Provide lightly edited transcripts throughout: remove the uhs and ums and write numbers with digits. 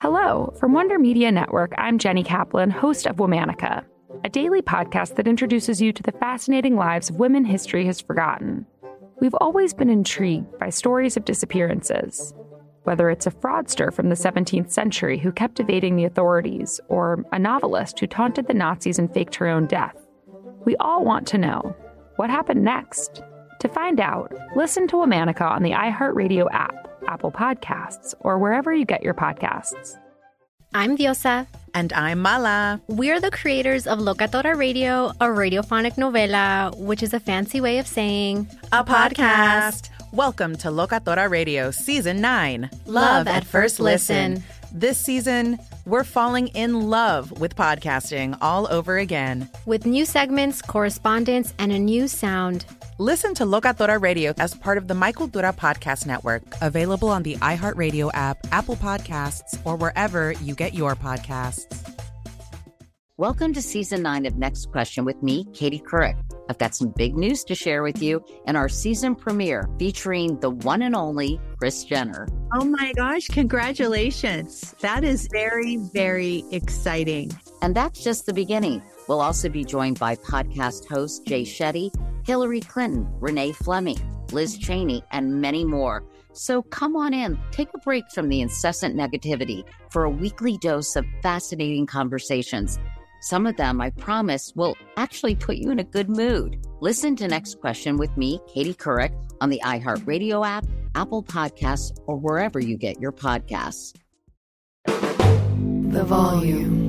Hello, from Wonder Media Network, I'm Jenny Kaplan, host of Womanica, a daily podcast that introduces you to the fascinating lives of women history has forgotten. We've always been intrigued by stories of disappearances, whether it's a fraudster from the 17th century who kept evading the authorities, or a novelist who taunted the Nazis and faked her own death. We all want to know, what happened next? To find out, listen to Womanica on the iHeartRadio app, Apple Podcasts, or wherever you get your podcasts. I'm Diosa. And I'm Mala. We're the creators of Locatora Radio, a radiophonic novela, which is a fancy way of saying a podcast. Welcome to Locatora Radio Season 9. Love at First Listen. This season, we're falling in love with podcasting all over again. With new segments, correspondence, and a new sound. Listen to Locatora Radio as part of the My Cultura Podcast Network, available on the iHeartRadio app, Apple Podcasts, or wherever you get your podcasts. Welcome to Season 9 of Next Question with me, Katie Couric. I've got some big news to share with you in our season premiere featuring the one and only Kris Jenner. Oh my gosh, congratulations. That is very, very exciting. And that's just the beginning. We'll also be joined by podcast host Jay Shetty, Hillary Clinton, Renee Fleming, Liz Cheney, and many more. So come on in, take a break from the incessant negativity for a weekly dose of fascinating conversations. Some of them, I promise, will actually put you in a good mood. Listen to Next Question with me, Katie Couric, on the iHeartRadio app, Apple Podcasts, or wherever you get your podcasts. The Volume.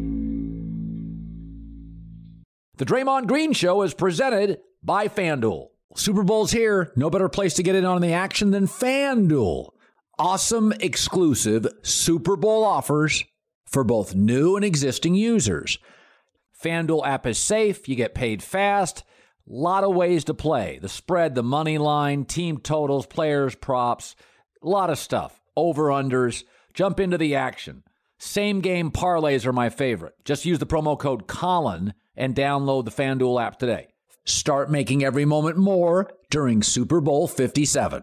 The Draymond Green Show is presented by FanDuel. Super Bowl's here. No better place to get in on the action than FanDuel. Awesome exclusive Super Bowl offers for both new and existing users. FanDuel app is safe. You get paid fast. A lot of ways to play. The spread, the money line, team totals, players, props. A lot of stuff. Over-unders. Jump into the action. Same game parlays are my favorite. Just use the promo code Colin and download the FanDuel app today. Start making every moment more during Super Bowl 57.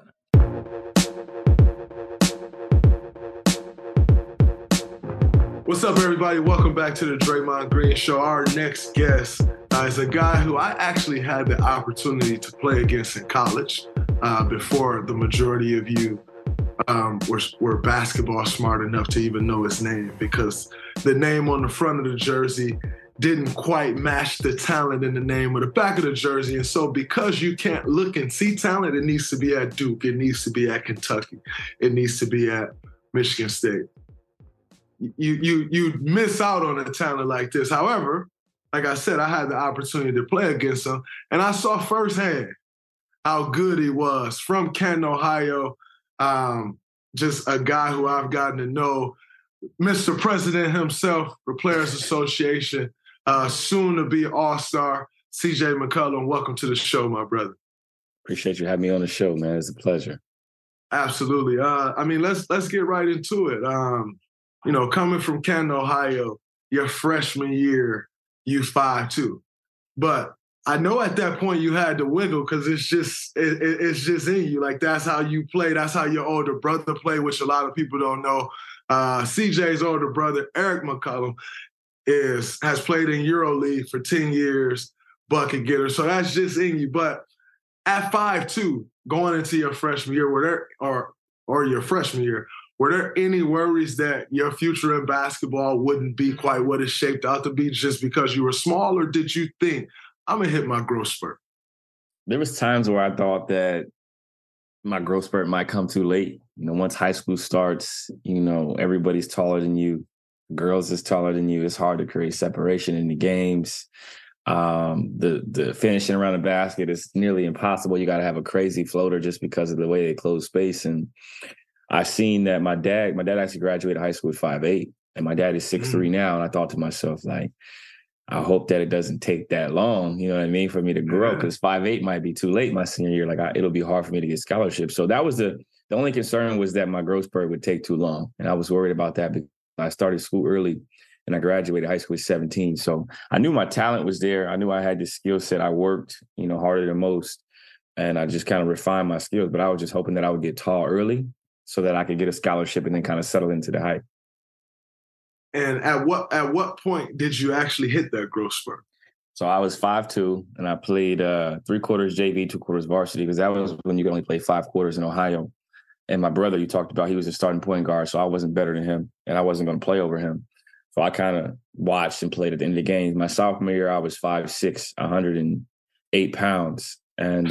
What's up, everybody? Welcome back to the Draymond Green Show. Our next guest is a guy who I actually had the opportunity to play against in college before the majority of you were basketball smart enough to even know his name, because the name on the front of the jersey didn't quite match the talent in the name of the back of the jersey. And so because you can't look and see talent, it needs to be at Duke. It needs to be at Kentucky. It needs to be at Michigan State. You miss out on a talent like this. However, like I said, I had the opportunity to play against him, and I saw firsthand how good he was from Canton, Ohio. Just a guy who I've gotten to know. Mr. President himself, the Players Association, soon to be All-Star, CJ McCollum. Welcome to the show, my brother. Appreciate you having me on the show, man. It's a pleasure. Absolutely. Let's get right into it. Coming from Canton, Ohio, your freshman year, you 5'2". But I know at that point you had to wiggle because it's just in you. Like, that's how you play. That's how your older brother played, which a lot of people don't know. CJ's older brother, Eric McCollum, has played in EuroLeague for 10 years, bucket getter. So that's just in you. But at 5'2", going into your freshman year, were there any worries that your future in basketball wouldn't be quite what it shaped out to be just because you were small, or did you think, I'm going to hit my growth spurt? There was times where I thought that my growth spurt might come too late. Once high school starts, everybody's taller than you. Girls is taller than you. It's hard to create separation in the games. The finishing around the basket is nearly impossible. You got to have a crazy floater just because of the way they close space. And I've seen that my dad actually graduated high school at 5'8", and my dad is 6'3" now. And I thought to myself, like, I hope that it doesn't take that long, you know what I mean, for me to grow, because 5'8" might be too late my senior year. Like, it'll be hard for me to get scholarships. So that was the only concern, was that my growth spurt would take too long. And I was worried about that because I started school early and I graduated high school at 17. So I knew my talent was there. I knew I had the skill set. I worked, harder than most. And I just kind of refined my skills. But I was just hoping that I would get tall early so that I could get a scholarship and then kind of settle into the hype. And at what point did you actually hit that growth spurt? So I was 5'2", and I played 3/4 JV, 2/4 varsity, because that was when you could only play 5 quarters in Ohio. And my brother, you talked about, he was a starting point guard, so I wasn't better than him, and I wasn't going to play over him. So I kind of watched and played at the end of the game. My sophomore year, I was 5'6", 108 pounds. And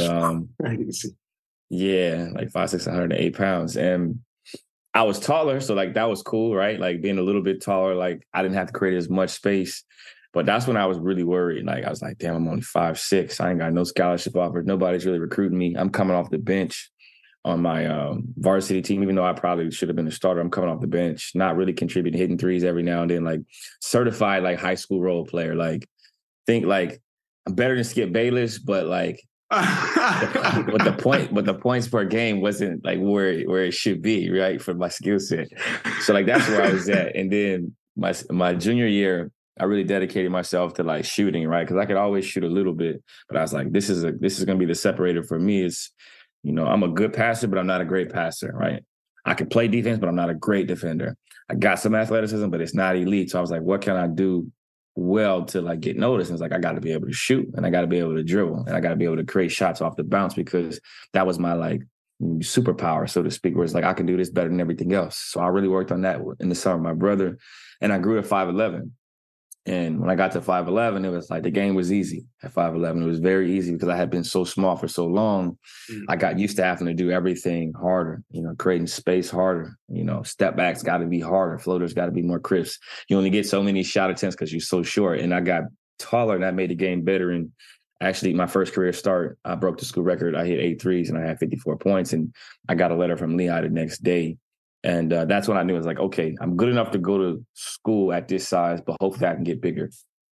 yeah, like 5'6", 108 pounds. And I was taller, so like that was cool, right? Like being a little bit taller, like I didn't have to create as much space. But that's when I was really worried. Like I was like, damn, I'm only 5'6". I ain't got no scholarship offer. Nobody's really recruiting me. I'm coming off the bench on my varsity team, even though I probably should have been a starter. I'm coming off the bench, not really contributing, hitting threes every now and then, like certified like high school role player. Like think like I'm better than Skip Bayless, but like but the points per game wasn't like where it should be, right, for my skill set. So like that's where I was at. And then my junior year, I really dedicated myself to like shooting, right? Because I could always shoot a little bit, but I was like, this is going to be the separator for me. Is, you know, I'm a good passer, but I'm not a great passer, right? I can play defense, but I'm not a great defender. I got some athleticism, but it's not elite. So I was like, what can I do well to like get noticed? And it's like, I got to be able to shoot, and I got to be able to dribble, and I got to be able to create shots off the bounce, because that was my like superpower, so to speak, where it's like, I can do this better than everything else. So I really worked on that in the summer, my brother, and I grew to 5'11". And when I got to 5'11", it was like the game was easy at 5'11". It was very easy because I had been so small for so long. I got used to having to do everything harder, you know, creating space harder. You know, step backs got to be harder. Floaters got to be more crisp. You only get so many shot attempts because you're so short. And I got taller, and that made the game better. And actually, my first career start, I broke the school record. I hit 8 threes, and I had 54 points. And I got a letter from Lehigh the next day. And that's when I knew, it was like, okay, I'm good enough to go to school at this size, but hopefully I can get bigger.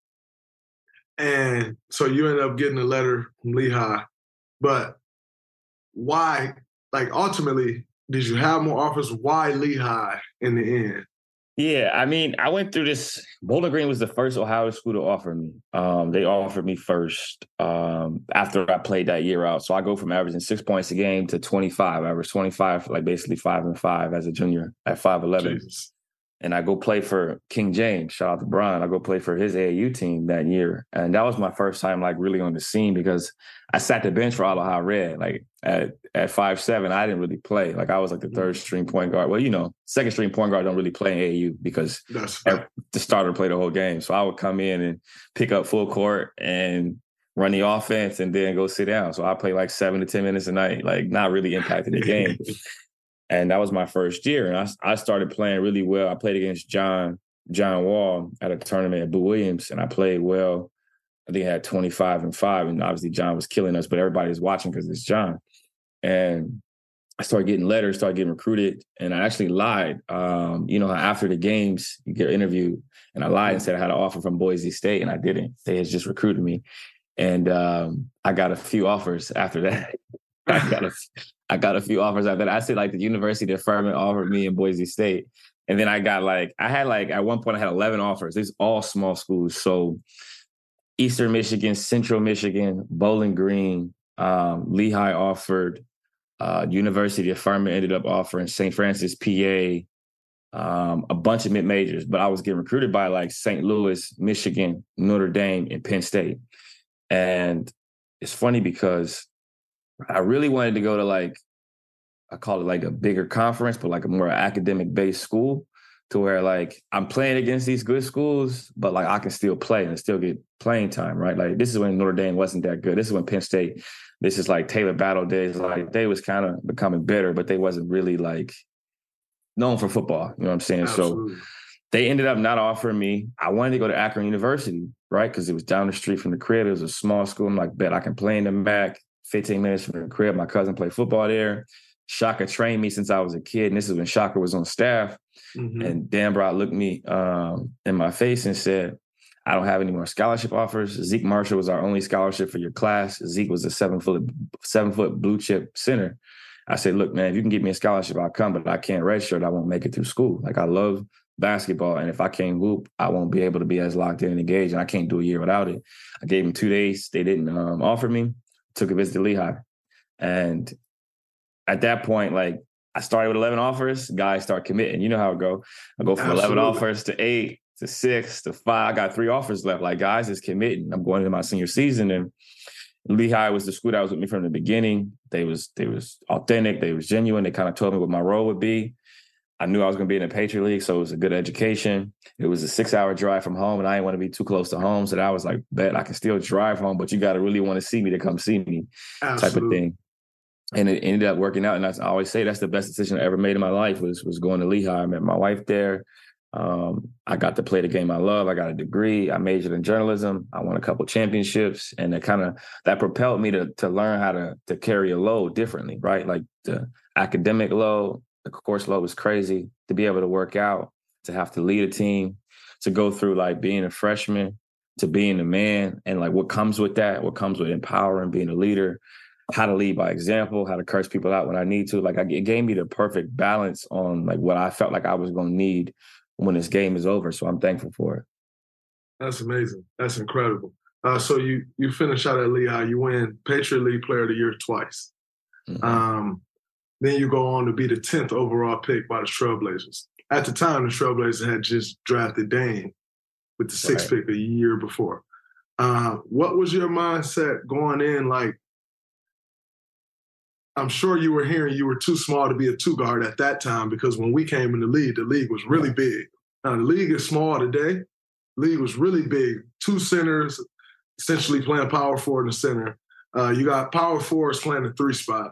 And so you ended up getting a letter from Lehigh. But why, like ultimately, did you have more offers? Why Lehigh in the end? Yeah, I mean, I went through this. Bowling Green was the first Ohio school to offer me. They offered me first after I played that year out. So I go from averaging 6 points a game to 25. I averaged 25, like basically 5 and 5 as a junior at 5'11". Jesus. And I go play for King James. Shout out to Brian. I go play for his AAU team that year. And that was my first time like really on the scene, because I sat the bench for Ohio Red. Like at 5'7", I didn't really play. Like I was like the third string point guard. Well, you know, second string point guard don't really play in AAU because the starter played the whole game. So I would come in and pick up full court and run the offense and then go sit down. So I played like 7 to 10 minutes a night, like not really impacting the game. And that was my first year. And I started playing really well. I played against John Wall at a tournament at Boo Williams, and I played well. I think I had 25 and 5. And obviously John was killing us, but everybody was watching because it's John. And I started getting letters, started getting recruited. And I actually lied. You know, after the games, you get interviewed. And I lied and said I had an offer from Boise State, and I didn't. They had just recruited me. And I got a few offers after that. I got a few offers after that. I said like the University of Furman offered me in Boise State. And then I had at one point I had 11 offers. These all small schools. So Eastern Michigan, Central Michigan, Bowling Green, Lehigh offered, University of Furman ended up offering, St. Francis, PA, a bunch of mid-majors. But I was getting recruited by like St. Louis, Michigan, Notre Dame, and Penn State. And it's funny because I really wanted to go to like, I call it like a bigger conference, but like a more academic-based school, to where like I'm playing against these good schools, but like I can still play and still get playing time, right? Like this is when Notre Dame wasn't that good. This is when Penn State, this is like Taylor Battle days. Like they was kind of becoming better, but they wasn't really like known for football. You know what I'm saying? Absolutely. So they ended up not offering me. I wanted to go to Akron University, right? Because it was down the street from the crib. It was a small school. I'm like, bet I can play in the MAC. 15 minutes from the crib. My cousin played football there. Shaka trained me since I was a kid. And this is when Shaka was on staff. Mm-hmm. And Dan Brock looked me in my face and said, I don't have any more scholarship offers. Zeke Marshall was our only scholarship for your class. Zeke was a 7-foot blue chip center. I said, look, man, if you can get me a scholarship, I'll come, but I can't redshirt. I won't make it through school. Like I love basketball. And if I can't hoop, I won't be able to be as locked in and engaged. And I can't do a year without it. I gave them 2 days. They didn't offer me. Took a visit to Lehigh. And at that point, like, I started with 11 offers. Guys start committing. You know how it go. I go from 11 offers to 8 to 6 to 5. I got 3 offers left. Like, guys is committing. I'm going into my senior season, and Lehigh was the school that was with me from the beginning. They was authentic. They was genuine. They kind of told me what my role would be. I knew I was going to be in the Patriot League, so it was a good education. It was a 6-hour drive from home, and I didn't want to be too close to home. So that I was like, bet I can still drive home, but you got to really want to see me to come see me. Absolutely. Type of thing. And it ended up working out. And I always say that's the best decision I ever made in my life was going to Lehigh. I met my wife there. I got to play the game I love. I got a degree. I majored in journalism. I won a couple championships, and that propelled me to learn how to carry a load differently, right? Like the academic load, the course load was crazy. To be able to work out, to have to lead a team, to go through like being a freshman to being a man, and like what comes with that, what comes with empowering, being a leader, how to lead by example, how to curse people out when I need to. Like it gave me the perfect balance on like what I felt like I was going to need when this game is over. So I'm thankful for it. That's amazing. That's incredible. So you finish out at Lehigh, you win Patriot League Player of the Year twice. Mm-hmm. Then you go on to be the 10th overall pick by the Trailblazers. At the time, the Trailblazers had just drafted Dame with the 6th pick a year before. What was your mindset going in? Like, I'm sure you were hearing you were too small to be a 2-guard at that time, because when we came in the league was really big. Now, the league is small today. The league was really big. 2 centers, essentially playing power forward in the center. You got power forwards playing the 3 spot.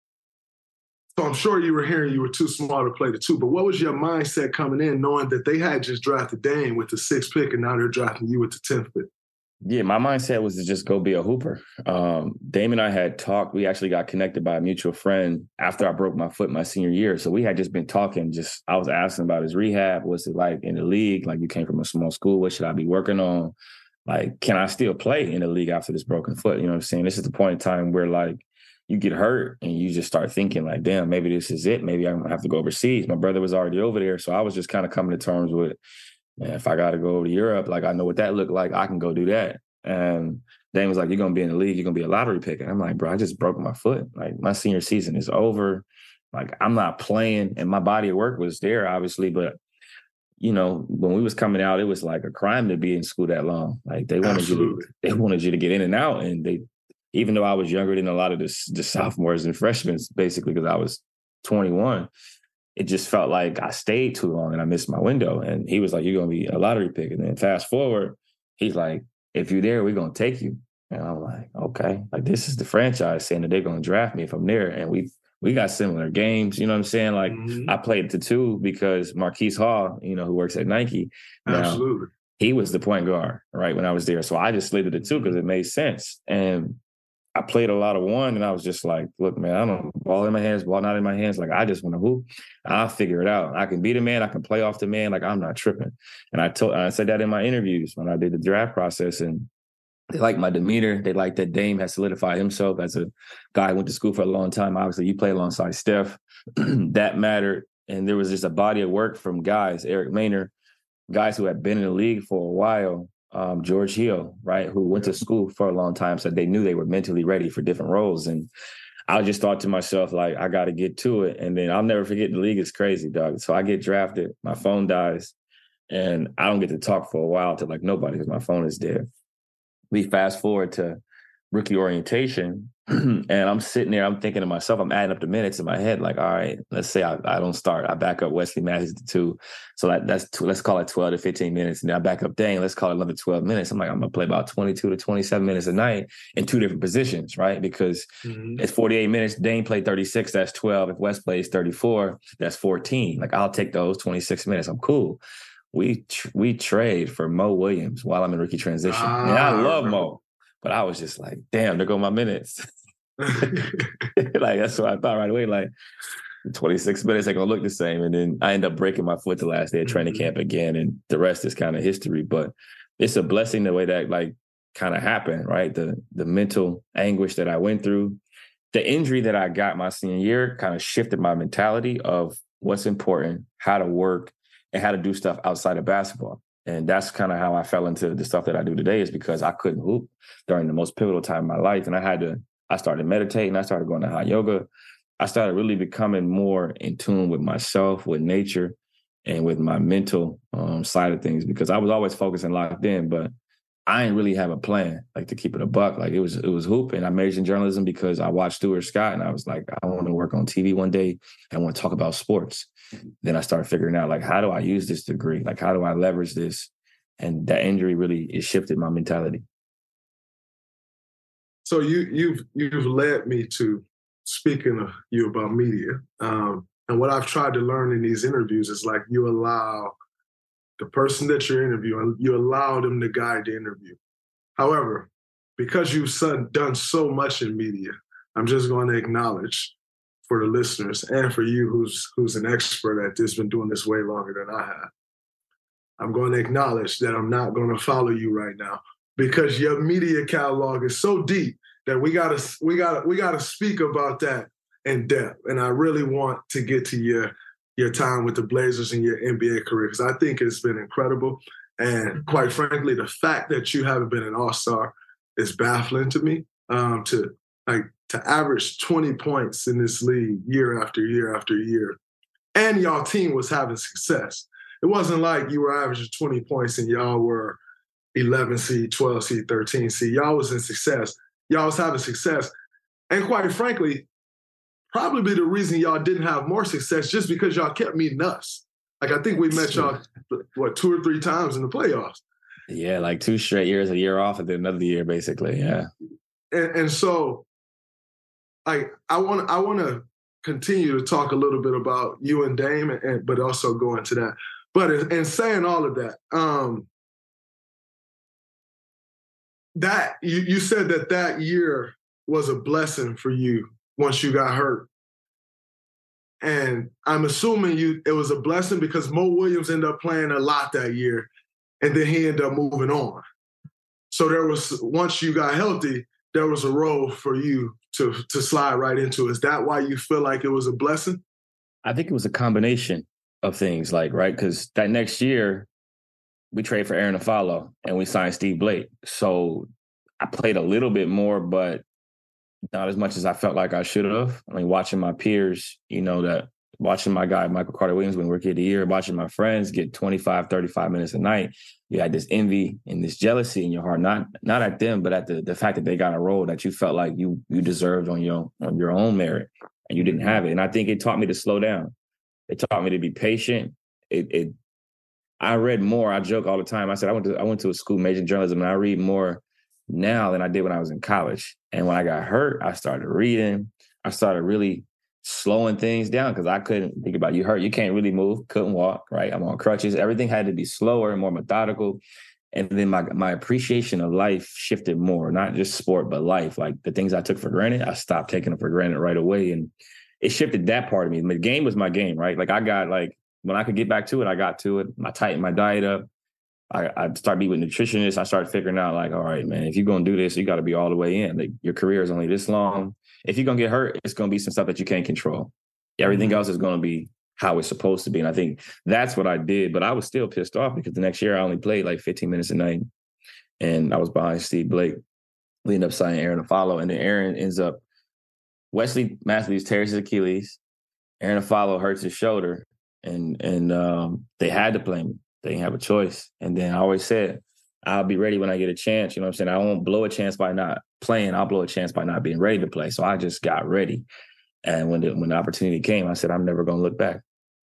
So I'm sure you were hearing you were too small to play the 2. But what was your mindset coming in, knowing that they had just drafted Dame with the 6th pick and now they're drafting you with the 10th pick? Yeah, my mindset was to just go be a hooper. Dame and I had talked. We actually got connected by a mutual friend after I broke my foot my senior year. So we had just been talking. I was asking about his rehab. What's it like in the league? Like, you came from a small school. What should I be working on? Like, can I still play in the league after this broken foot? You know what I'm saying? This is the point in time where, like, you get hurt and you just start thinking, like, damn, maybe this is it. Maybe I'm going to have to go overseas. My brother was already over there. So I was just kind of coming to terms with, man, if I got to go over to Europe, like, I know what that looked like. I can go do that. And Dame was like, you're going to be in the league. You're going to be a lottery pick. And I'm like, bro, I just broke my foot. Like, my senior season is over. Like, I'm not playing. And my body of work was there, obviously. But, you know, when we was coming out, it was like a crime to be in school that long. Like, they wanted you to get in and out. And even though I was younger than a lot of the sophomores and freshmen, basically, because I was 21, it just felt like I stayed too long and I missed my window. And he was like, you're going to be a lottery pick. And then fast forward, he's like, if you're there, we're going to take you. And I'm like, okay. Like, this is the franchise saying that they're going to draft me if I'm there. And we got similar games. You know what I'm saying? Like, I played the 2 because Marquise Hall, you know, who works at Nike. Absolutely. Now, he was the point guard, right, when I was there. So I just slid to the 2 because it made sense. And I played a lot of 1, and I was just like, look, man, I don't ball in my hands, ball not in my hands. Like, I just want to hoop. I'll figure it out. I can be the man. I can play off the man. Like, I'm not tripping. And I said that in my interviews when I did the draft process, and they liked my demeanor. They liked that Dame has solidified himself as a guy who went to school for a long time. Obviously, you play alongside Steph. That mattered. And there was just a body of work from guys, Eric Maynard, guys who had been in the league for a while, George Hill, right, who went to school for a long time, so they knew they were mentally ready for different roles. And I just thought to myself, like, I got to get to it. And then I'll never forget, the league is crazy, dog. So I get drafted, my phone dies, and I don't get to talk for a while to, like, nobody because my phone is dead. We fast forward to rookie orientation, and I'm sitting there, I'm thinking to myself, I'm adding up the minutes in my head, like, all right, let's say I don't start. I back up Wesley Matthews to 2. So that's let's call it 12 to 15 minutes. And then I back up Dane, let's call it another 12 minutes. I'm like, I'm going to play about 22 to 27 minutes a night in 2 different positions, right? Because it's 48 minutes. Dane played 36, that's 12. If Wes plays 34, that's 14. Like, I'll take those 26 minutes. I'm cool. We trade for Mo Williams while I'm in rookie transition. And I love Mo. But I was just like, damn, there go my minutes. Like, that's what I thought right away. Like, 26 minutes ain't going to look the same. And then I end up breaking my foot the last day of training camp again. And the rest is kind of history. But it's a blessing the way that, like, kind of happened, right? The mental anguish that I went through. The injury that I got my senior year kind of shifted my mentality of what's important, how to work, and how to do stuff outside of basketball. And that's kind of how I fell into the stuff that I do today, is because I couldn't hoop during the most pivotal time of my life. And I started meditating. I started going to hot yoga. I started really becoming more in tune with myself, with nature, and with my mental side of things, because I was always focused and locked in, but I didn't really have a plan, like, to keep it a buck. Like, it was hoop. And I majored in journalism because I watched Stuart Scott and I was like, I want to work on TV one day and I want to talk about sports. Then I started figuring out, like, how do I use this degree? Like, how do I leverage this? And that injury really, it shifted my mentality. So you've led me to speaking of you about media. And what I've tried to learn in these interviews is, like, you allow the person that you're interviewing, you allow them to guide the interview. However, because you've done so much in media, I'm just going to acknowledge for the listeners and for you who's an expert at this, been doing this way longer than I have. I'm going to acknowledge that I'm not going to follow you right now, because your media catalog is so deep that we gotta speak about that in depth. And I really want to get to your time with the Blazers and your NBA career, because I think it's been incredible. And quite frankly, the fact that you haven't been an all-star is baffling to me. To average 20 points in this league year after year after year, and y'all team was having success. It wasn't like you were averaging 20 points and y'all were 11 seed, 12 seed, 13 seed. Y'all was in success. Y'all was having success. And quite frankly, probably the reason y'all didn't have more success just because y'all kept meeting us. Like, I think we met y'all, 2 or 3 times in the playoffs. Yeah, like 2 straight years, a year off, and then another year, basically, yeah. And so, like, I want to continue to talk a little bit about you and Dame, but also go into that. But in saying all of that, that you said that year was a blessing for you once you got hurt. And I'm assuming it was a blessing because Mo Williams ended up playing a lot that year, and then he ended up moving on. So once you got healthy, there was a role for you to slide right into. Is that why you feel like it was a blessing? I think it was a combination of things, like, right? Because that next year, we traded for Aaron Afalo and we signed Steve Blake. So I played a little bit more, but not as much as I felt like I should have. I mean, watching my peers, watching my guy, Michael Carter-Williams, win Rookie of the Year, watching my friends get 25, 35 minutes a night, you had this envy and this jealousy in your heart, not at them, but at the fact that they got a role that you felt like you deserved on your own merit, and you didn't have it. And I think it taught me to slow down. It taught me to be patient. I read more. I joke all the time. I said I went to a school majoring in journalism, and I read more now than I did when I was in college. And when I got hurt, I started reading. I started really slowing things down because I couldn't think about, you hurt, you can't really move, couldn't walk, right? I'm on crutches. Everything had to be slower and more methodical. And then my appreciation of life shifted more, not just sport, but life. Like, the things I took for granted, I stopped taking them for granted right away. And it shifted that part of me. The game was my game, right? Like, when I could get back to it, I got to it. I tightened my diet up. I started meeting with nutritionists. I started figuring out, like, all right, man, if you're going to do this, you got to be all the way in. Like, your career is only this long. If you're going to get hurt, it's going to be some stuff that you can't control. Everything else is going to be how it's supposed to be. And I think that's what I did. But I was still pissed off because the next year I only played like 15 minutes a night. And I was behind Steve Blake. We ended up signing Aaron Afalo. And then Aaron ends up, Wesley Matthews tears his Achilles. Aaron Afalo hurts his shoulder. And they had to play me. They didn't have a choice. And then I always said, I'll be ready when I get a chance. You know what I'm saying? I won't blow a chance by not playing. I'll blow a chance by not being ready to play. So I just got ready. And when the opportunity came, I said, I'm never going to look back.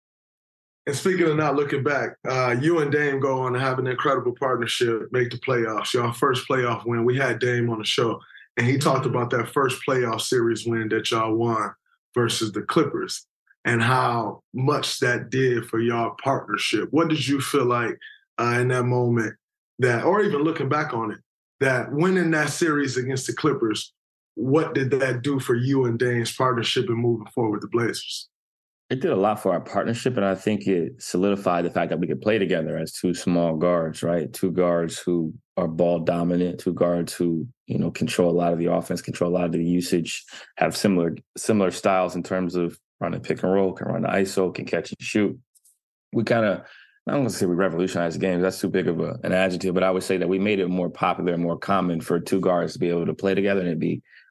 And speaking of not looking back, you and Dame go on to have an incredible partnership, make the playoffs. Your first playoff win. We had Dame on the show, and he talked about that first playoff series win that y'all won versus the Clippers and how much that did for y'all partnership. What did you feel like in that moment, that, or even looking back on it, that winning that series against the Clippers, what did that do for you and Dame's partnership and moving forward with the Blazers? It did a lot for our partnership, and I think it solidified the fact that we could play together as two small guards, right? Two guards who are ball dominant, two guards who, control a lot of the offense, control a lot of the usage, have similar styles in terms of running pick and roll, can run the ISO, can catch and shoot. We kind of, I don't want to say we revolutionized the game. That's too big of an adjective, but I would say that we made it more popular and more common for two guards to be able to play together and it'd be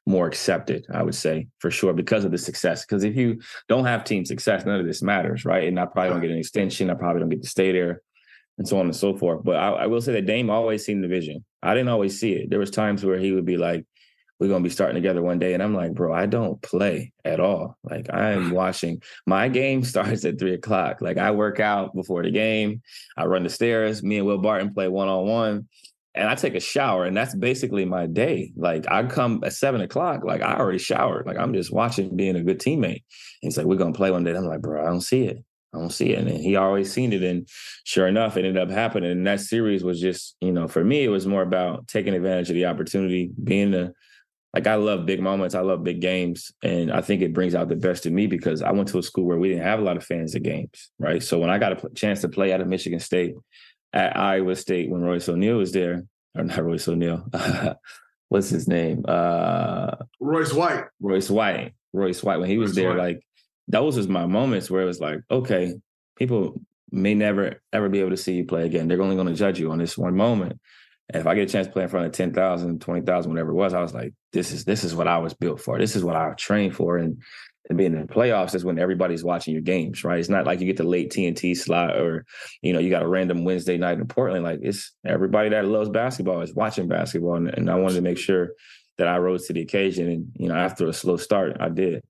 more accepted, I would say, for sure, because of the success. Because if you don't have team success, none of this matters, right? And I probably don't get an extension. I probably don't get to stay there, and so on and so forth. But I will say that Dame always seen the vision. I didn't always see it. There was times where he would be like, we're going to be starting together one day. And I'm like, bro, I don't play at all. Like, I am watching. My game starts at 3:00. Like, I work out before the game. I run the stairs. Me and Will Barton play one-on-one. And I take a shower, and that's basically my day. Like, I come at 7:00. Like, I already showered. Like, I'm just watching, being a good teammate. And he's like, we're going to play one day. I'm like, bro, I don't see it. And he always seen it. And sure enough, it ended up happening. And that series was just, for me, it was more about taking advantage of the opportunity, I love big moments. I love big games. And I think it brings out the best in me because I went to a school where we didn't have a lot of fans at games, right? So when I got a chance to play out of Michigan State, at Iowa State, when Royce O'Neal was there, or not Royce O'Neal, what's his name? Royce White. When he was there, like, those was my moments where it was like, okay, people may never, ever be able to see you play again. They're only going to judge you on this one moment. And if I get a chance to play in front of 10,000, 20,000, whatever it was, I was like, this is what I was built for. This is what I trained for. And being in the playoffs is when everybody's watching your games, right? It's not like you get the late TNT slot or, you got a random Wednesday night in Portland. Like, it's everybody that loves basketball is watching basketball. And I wanted to make sure that I rose to the occasion. And, after a slow start, I did.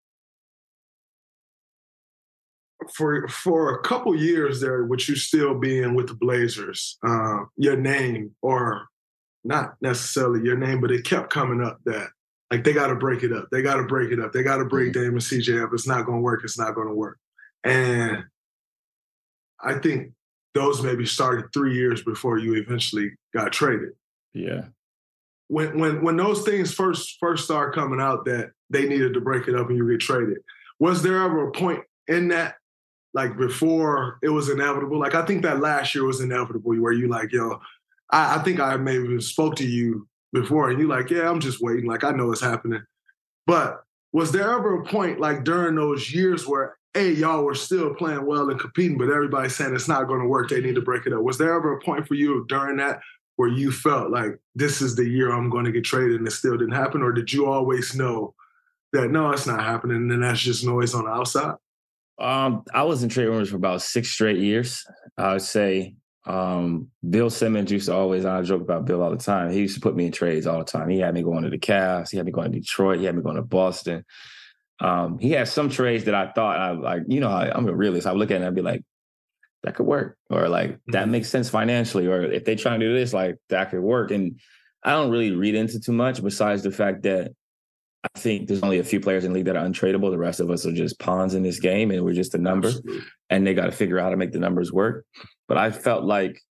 For a couple years there, with you still being with the Blazers, your name, or not necessarily your name, but it kept coming up that, like, they got to break it up. They got to break it up. They got to break Dame and CJ up. It's not going to work. It's not going to work. And I think those maybe started 3 years before you eventually got traded. Yeah. When those things first started coming out that they needed to break it up and you get traded, was there ever a point in that, like, before it was inevitable? Like, I think that last year was inevitable where you like, yo, I think I maybe spoke to you before and you like, yeah, I'm just waiting. Like, I know it's happening. But was there ever a point, like, during those years where, hey, y'all were still playing well and competing, but everybody's saying it's not going to work, they need to break it up? Was there ever a point for you during that where you felt like, this is the year I'm going to get traded, and it still didn't happen? Or did you always know that, no, it's not happening, and then that's just noise on the outside? I was in trade rumors for about 6 straight years. I would say Bill Simmons used to always, I joke about Bill all the time. He used to put me in trades all the time. He had me going to the Cavs. He had me going to Detroit. He had me going to Boston. He had some trades that I thought, I'm a realist. I would look at it and I'd be like, that could work. Or like, that makes sense financially. Or if they try to do this, like, that could work. And I don't really read into too much besides the fact that I think there's only a few players in the league that are untradeable. The rest of us are just pawns in this game, and we're just a number. Absolutely. And they got to figure out how to make the numbers work. But I felt like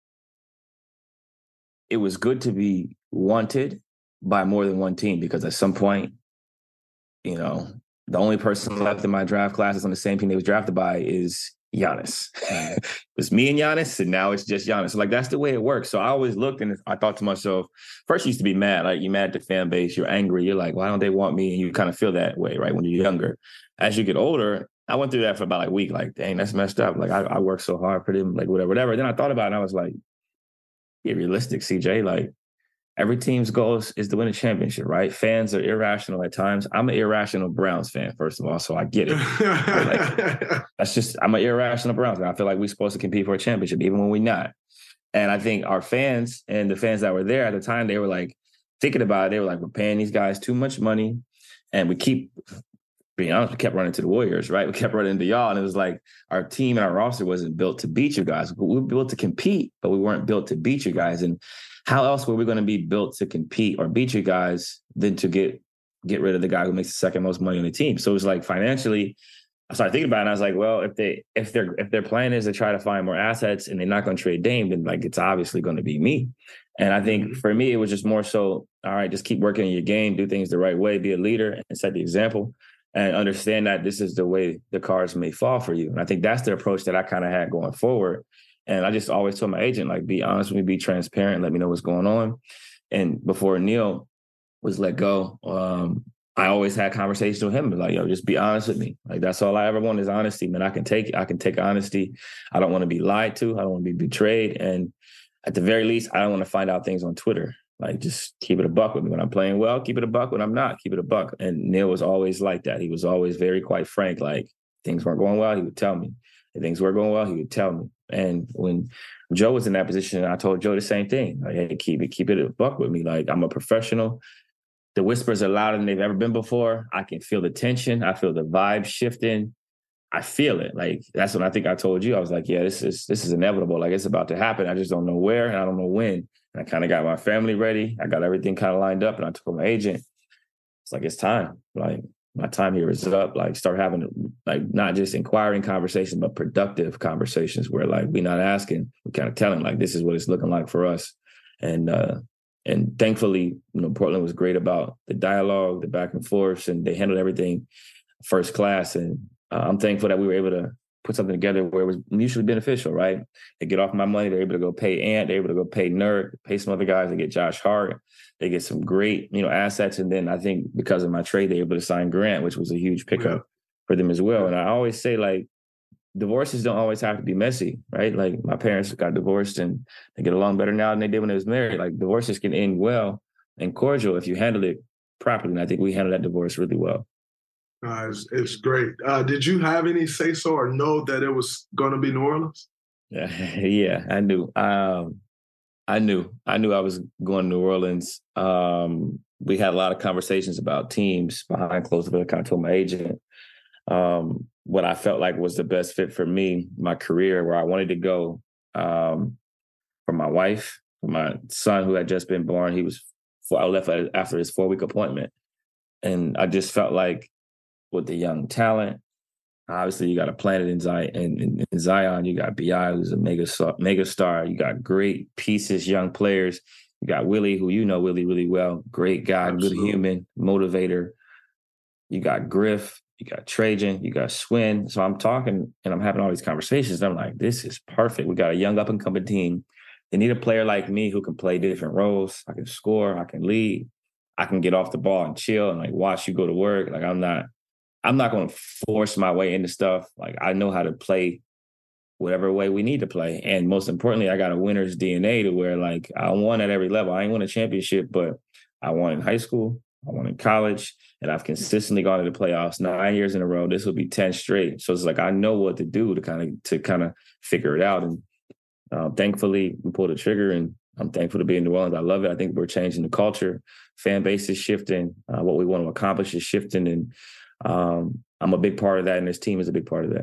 it was good to be wanted by more than one team, because at some point, the only person left in my draft class that's on the same team they was drafted by is Giannis. It was me and Giannis, and now it's just Giannis. So, like, that's the way it works. So I always looked and I thought to myself, first you used to be mad. Like, you're mad at the fan base. You're angry. You're like, why don't they want me? And you kind of feel that way, right, when you're younger. As you get older, I went through that for about a week. Like, dang, that's messed up. Like, I worked so hard for them, like, whatever. Then I thought about it, and I was like, be realistic, CJ. Like, every team's goal is to win a championship, right? Fans are irrational at times. I'm an irrational Browns fan, first of all, so I get it. I'm an irrational Browns fan. I feel like we're supposed to compete for a championship, even when we're not. And I think our fans and the fans that were there at the time, they were like, thinking about it, they were like, we're paying these guys too much money. And we kept running to the Warriors, right? We kept running into y'all. And it was like, our team and our roster wasn't built to beat you guys. We were built to compete, but we weren't built to beat you guys. And how else were we going to be built to compete or beat you guys than to get rid of the guy who makes the second most money on the team? So it was like, financially, I started thinking about it, and I was like, well, if their plan is to try to find more assets and they're not going to trade Dame, then, like, it's obviously going to be me. And I think for me, it was just more so, all right, just keep working on your game, do things the right way, be a leader and set the example, and understand that this is the way the cards may fall for you. And I think that's the approach that I kind of had going forward. And I just always told my agent, like, be honest with me, be transparent, let me know what's going on. And before Neil was let go, I always had conversations with him, like, yo, just be honest with me. Like, that's all I ever want is honesty, man. I can take honesty. I don't want to be lied to. I don't want to be betrayed. And at the very least, I don't want to find out things on Twitter. Like, just keep it a buck with me. When I'm playing well, keep it a buck. When I'm not, keep it a buck. And Neil was always like that. He was always very quite frank. Like, things weren't going well, he would tell me. If things were going well, he would tell me. And when Joe was in that position, I told Joe the same thing. Like, hey, keep it a buck with me. Like, I'm a professional. The whispers are louder than they've ever been before. I can feel the tension. I feel the vibe shifting. I feel it. Like, that's when I think I told you. I was like, yeah, this is inevitable. Like, it's about to happen. I just don't know where and I don't know when. And I kind of got my family ready. I got everything kind of lined up. And I told my agent, it's like, it's time. Like, my time here is up. Like, start having, like, not just inquiring conversations, but productive conversations where, like, we're not asking, we're kind of telling, like, this is what it's looking like for us. And thankfully, Portland was great about the dialogue, the back and forth, and they handled everything first class. And I'm thankful that we were able to put something together where it was mutually beneficial, right? They get off my money. They're able to go pay Ant. They're able to go pay Nerd, pay some other guys. They get Josh Hart. They get some great, assets. And then I think because of my trade, they're able to sign Grant, which was a huge pickup for them as well. And I always say, like, divorces don't always have to be messy, right? Like, my parents got divorced and they get along better now than they did when they was married. Like, divorces can end well and cordial if you handle it properly. And I think we handled that divorce really well. It's great. Did you have any say-so or know that it was going to be New Orleans? Yeah, I knew. I knew I was going to New Orleans. We had a lot of conversations about teams behind closed doors. I kind of told my agent what I felt like was the best fit for me, my career, where I wanted to go. For my wife, for my son who had just been born, I left after his 4-week appointment. And I just felt like, with the young talent, obviously you got a planet in Zion. You got B.I., who's a mega star. You got great pieces, young players. You got Willie, who Willie really well. Great guy, Absolutely. Good human, motivator. You got Griff. You got Trajan. You got Swin. So I'm talking and I'm having all these conversations. And I'm like, this is perfect. We got a young up-and-coming team. They need a player like me who can play different roles. I can score. I can lead. I can get off the ball and chill and, like, watch you go to work. Like, I'm not going to force my way into stuff. Like, I know how to play whatever way we need to play. And most importantly, I got a winner's DNA to where, like, I won at every level. I ain't won a championship, but I won in high school. I won in college. And I've consistently gone to the playoffs 9 years in a row. This will be 10 straight. So it's like, I know what to do to kind of figure it out. And thankfully, we pulled the trigger, and I'm thankful to be in New Orleans. I love it. I think we're changing the culture. Fan base is shifting. What we want to accomplish is shifting. And I'm a big part of that, and this team is a big part of that.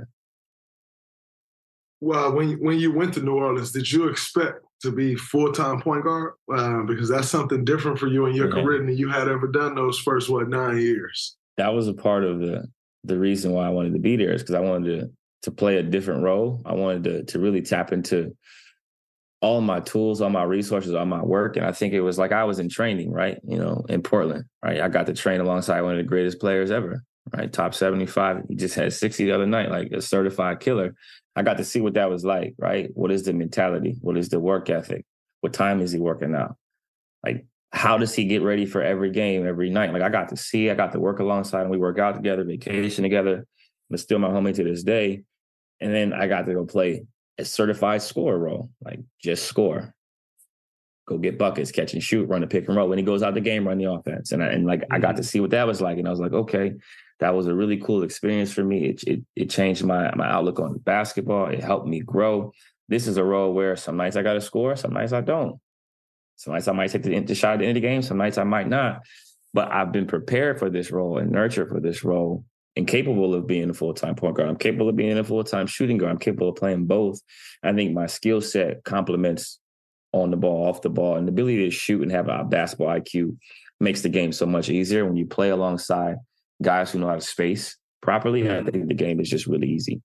Well, when you went to New Orleans, did you expect to be full-time point guard? Because that's something different for you in your career than you had ever done those first, 9 years? That was a part of the reason why I wanted to be there, is because I wanted to play a different role. I wanted to really tap into all my tools, all my resources, all my work. And I think it was like I was in training, right? In Portland, right? I got to train alongside one of the greatest players ever. Right, top 75. He just had 60 the other night, like a certified killer. I got to see what that was like, right? What is the mentality? What is the work ethic? What time is he working out? Like, how does he get ready for every game, every night? Like, I got to work alongside him. We work out together, vacation together. But still my homie to this day. And then I got to go play a certified scorer role, like just score. Go get buckets, catch and shoot, run the pick and roll. When he goes out the game, run the offense. And I got to see what that was like. And I was like, okay, that was a really cool experience for me. It changed my outlook on basketball. It helped me grow. This is a role where some nights I got to score, some nights I don't. Some nights I might take the shot at the end of the game, some nights I might not. But I've been prepared for this role and nurtured for this role and capable of being a full-time point guard. I'm capable of being a full-time shooting guard. I'm capable of playing both. I think my skill set complements on the ball, off the ball, and the ability to shoot and have a basketball IQ makes the game so much easier when you play alongside guys who know how to space properly. I think the game is just really easy.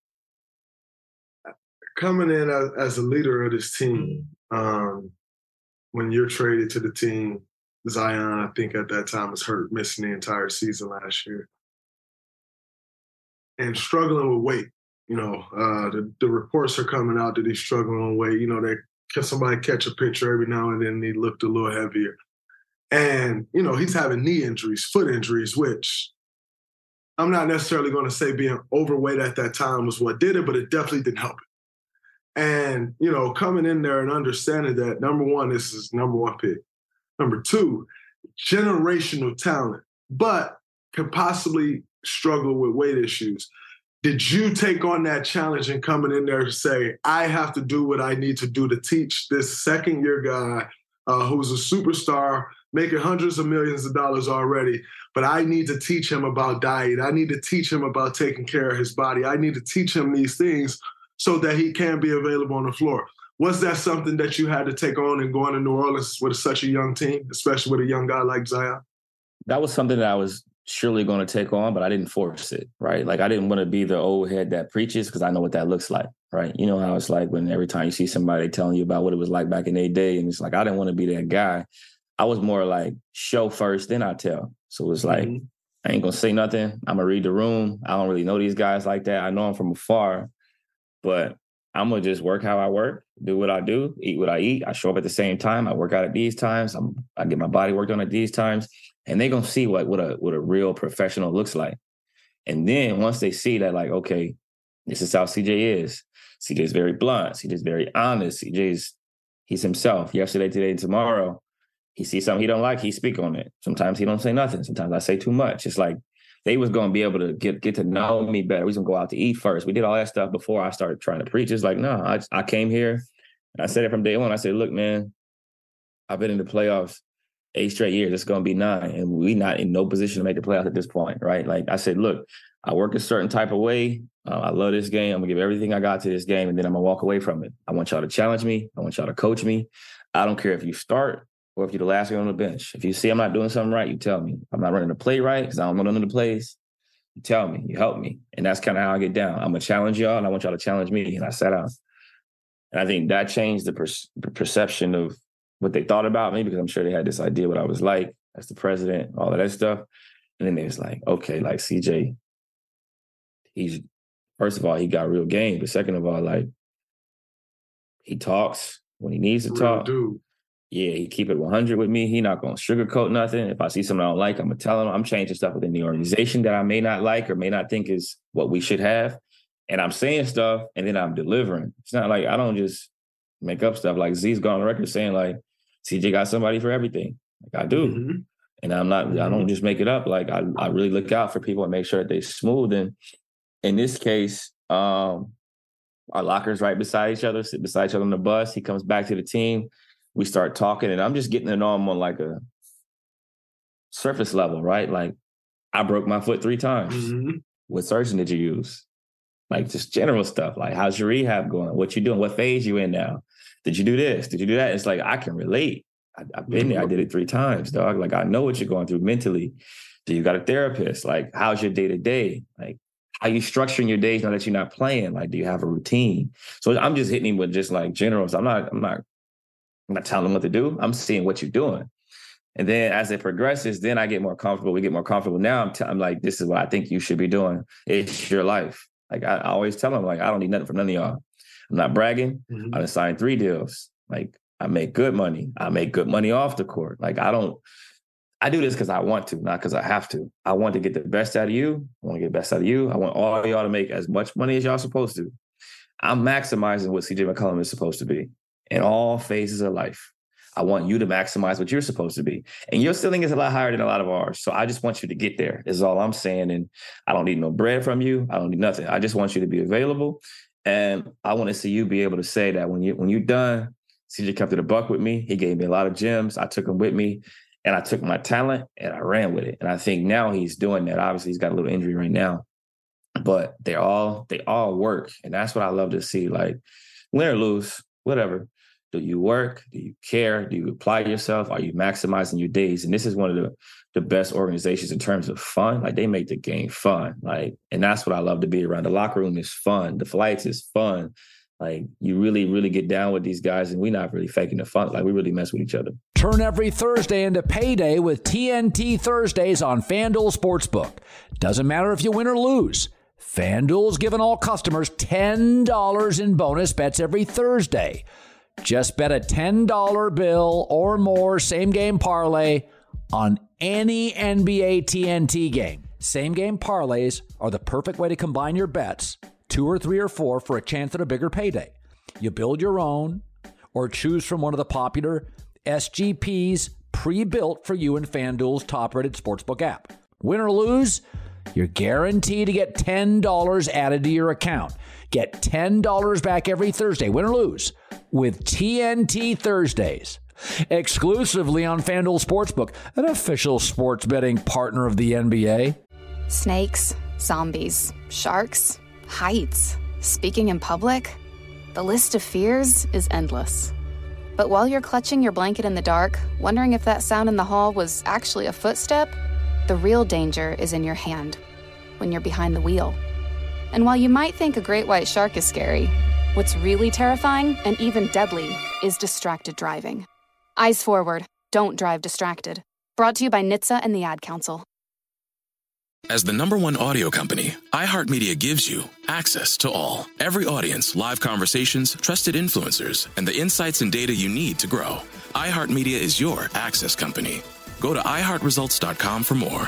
Coming in as a leader of this team, when you're traded to the team, Zion, I think at that time was hurt, missing the entire season last year, and struggling with weight. The reports are coming out that he's struggling with weight. Somebody catch a picture every now and then, he looked a little heavier. And, he's having knee injuries, foot injuries, which I'm not necessarily going to say being overweight at that time was what did it, but it definitely didn't help it. And, coming in there and understanding that, number one, this is number one pick. Number 2, generational talent, but could possibly struggle with weight issues. Did you take on that challenge and coming in there to say, I have to do what I need to do to teach this second-year guy who's a superstar, making hundreds of millions of dollars already, but I need to teach him about diet. I need to teach him about taking care of his body. I need to teach him these things so that he can be available on the floor. Was that something that you had to take on and going to New Orleans with such a young team, especially with a young guy like Zion? That was something that I was surely going to take on, but I didn't force it, right? Like, I didn't want to be the old head that preaches because I know what that looks like, right? You know how it's like when every time you see somebody telling you about what it was like back in their day, and it's like, I didn't want to be that guy. I was more like, show first, then I tell. So it was like, I ain't going to say nothing. I'm going to read the room. I don't really know these guys like that. I know them from afar, but I'm going to just work how I work, do what I do, eat what I eat. I show up at the same time. I work out at these times. I get my body worked on at these times. And they're going to see what a real professional looks like. And then once they see that, like, okay, this is how CJ is. CJ is very blunt. CJ is very honest. He's himself. Yesterday, today, and tomorrow. He sees something he don't like, he speak on it. Sometimes he don't say nothing. Sometimes I say too much. It's like they was going to be able to get to know me better. We was going to go out to eat first. We did all that stuff before I started trying to preach. It's like, no, I came here and I said it from day one. I said, look, man, I've been in the playoffs 8 straight years. It's going to be 9. And we not in no position to make the playoffs at this point, right? Like I said, look, I work a certain type of way. I love this game. I'm going to give everything I got to this game, and then I'm going to walk away from it. I want y'all to challenge me. I want y'all to coach me. I don't care if you start or if you're the last guy on the bench. If you see I'm not doing something right, you tell me. If I'm not running the play right because I don't know none of the plays, you tell me. You help me. And that's kind of how I get down. I'm going to challenge y'all, and I want y'all to challenge me. And I sat down. And I think that changed the perception of what they thought about me, because I'm sure they had this idea what I was like as the president, all of that stuff. And then they was like, okay, like CJ, first of all, he got real game. But second of all, like, he talks when he needs to talk. Dude. Yeah, he keep it 100 with me. He not going to sugarcoat nothing. If I see something I don't like, I'm going to tell him. I'm changing stuff within the organization that I may not like or may not think is what we should have. And I'm saying stuff, and then I'm delivering. It's not like I don't just make up stuff. Like Z's gone on the record saying, like, CJ got somebody for everything. Like I do. Mm-hmm. And I don't just make it up. Like I really look out for people and make sure that they're smooth. And in this case, our lockers right beside each other, sit beside each other on the bus. He comes back to the team. We start talking, and I'm just getting to know him on like a surface level, right? Like, I broke my foot 3 times. Mm-hmm. What surgeon did you use? Like, just general stuff. Like, how's your rehab going? What you doing? What phase you in now? Did you do this? Did you do that? It's like, I can relate. I've been there. I did it 3 times, dog. Like, I know what you're going through mentally. Do you got a therapist? Like, how's your day-to-day? Like, how you structuring your days now that you're not playing? Like, do you have a routine? So I'm just hitting him with just like generals. I'm not telling them what to do. I'm seeing what you're doing. And then as it progresses, then I get more comfortable. We get more comfortable. Now I'm like, this is what I think you should be doing. It's your life. Like I always tell them, like, I don't need nothing from none of y'all. I'm not bragging. Mm-hmm. I done signed 3 deals. Like, I make good money. I make good money off the court. Like, I do this because I want to, not because I have to. I want to get the best out of you. I want to get the best out of you. I want all of y'all to make as much money as y'all supposed to. I'm maximizing what CJ McCollum is supposed to be in all phases of life. I want you to maximize what you're supposed to be. And your ceiling is a lot higher than a lot of ours. So I just want you to get there is all I'm saying. And I don't need no bread from you. I don't need nothing. I just want you to be available. And I want to see you be able to say that when you're done, CJ kept it a buck with me. He gave me a lot of gems. I took them with me, and I took my talent and I ran with it. And I think now he's doing that. Obviously, he's got a little injury right now, but they all work. And that's what I love to see. Like, win or lose, whatever. Do you work? Do you care? Do you apply yourself? Are you maximizing your days? And this is one of the best organizations in terms of fun. Like, they make the game fun. Like, and that's what I love to be around. The locker room is fun. The flights is fun. Like, you really, really get down with these guys, and we're not really faking the fun. Like, we really mess with each other. Turn every Thursday into payday with TNT Thursdays on FanDuel Sportsbook. Doesn't matter if you win or lose. FanDuel's giving all customers $10 in bonus bets every Thursday. Just bet a $10 bill or more same-game parlay on any NBA TNT game. Same-game parlays are the perfect way to combine your bets, 2 or 3 or 4, for a chance at a bigger payday. You build your own or choose from one of the popular SGPs, pre-built for you in FanDuel's top-rated sportsbook app. Win or lose, you're guaranteed to get $10 added to your account. Get $10 back every Thursday, win or lose, with TNT Thursdays. Exclusively on FanDuel Sportsbook, an official sports betting partner of the NBA. Snakes, zombies, sharks, heights, speaking in public. The list of fears is endless. But while you're clutching your blanket in the dark, wondering if that sound in the hall was actually a footstep, the real danger is in your hand, when you're behind the wheel. And while you might think a great white shark is scary, what's really terrifying and even deadly is distracted driving. Eyes forward, don't drive distracted. Brought to you by NHTSA and the Ad Council. As the #1 audio company, iHeartMedia gives you access to all. Every audience, live conversations, trusted influencers, and the insights and data you need to grow. iHeartMedia is your access company. Go to iHeartResults.com for more.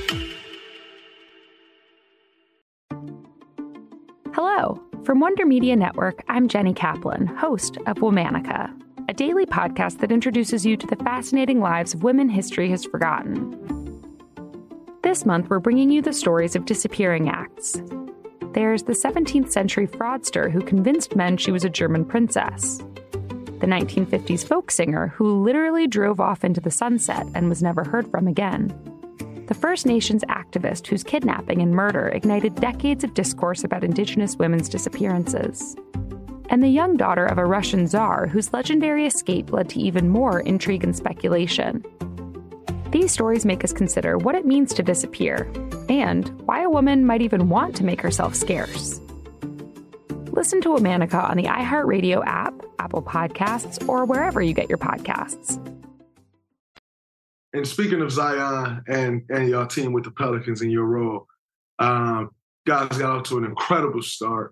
Hello. From Wonder Media Network, I'm Jenny Kaplan, host of Womanica, a daily podcast that introduces you to the fascinating lives of women history has forgotten. This month, we're bringing you the stories of disappearing acts. There's the 17th century fraudster who convinced men she was a German princess. The 1950s folk singer who literally drove off into the sunset and was never heard from again. The First Nations activist whose kidnapping and murder ignited decades of discourse about Indigenous women's disappearances. And the young daughter of a Russian czar whose legendary escape led to even more intrigue and speculation. These stories make us consider what it means to disappear and why a woman might even want to make herself scarce. Listen to Womanica on the iHeartRadio app, Apple Podcasts, or wherever you get your podcasts. And speaking of Zion and your team with the Pelicans in your role, guys got off to an incredible start.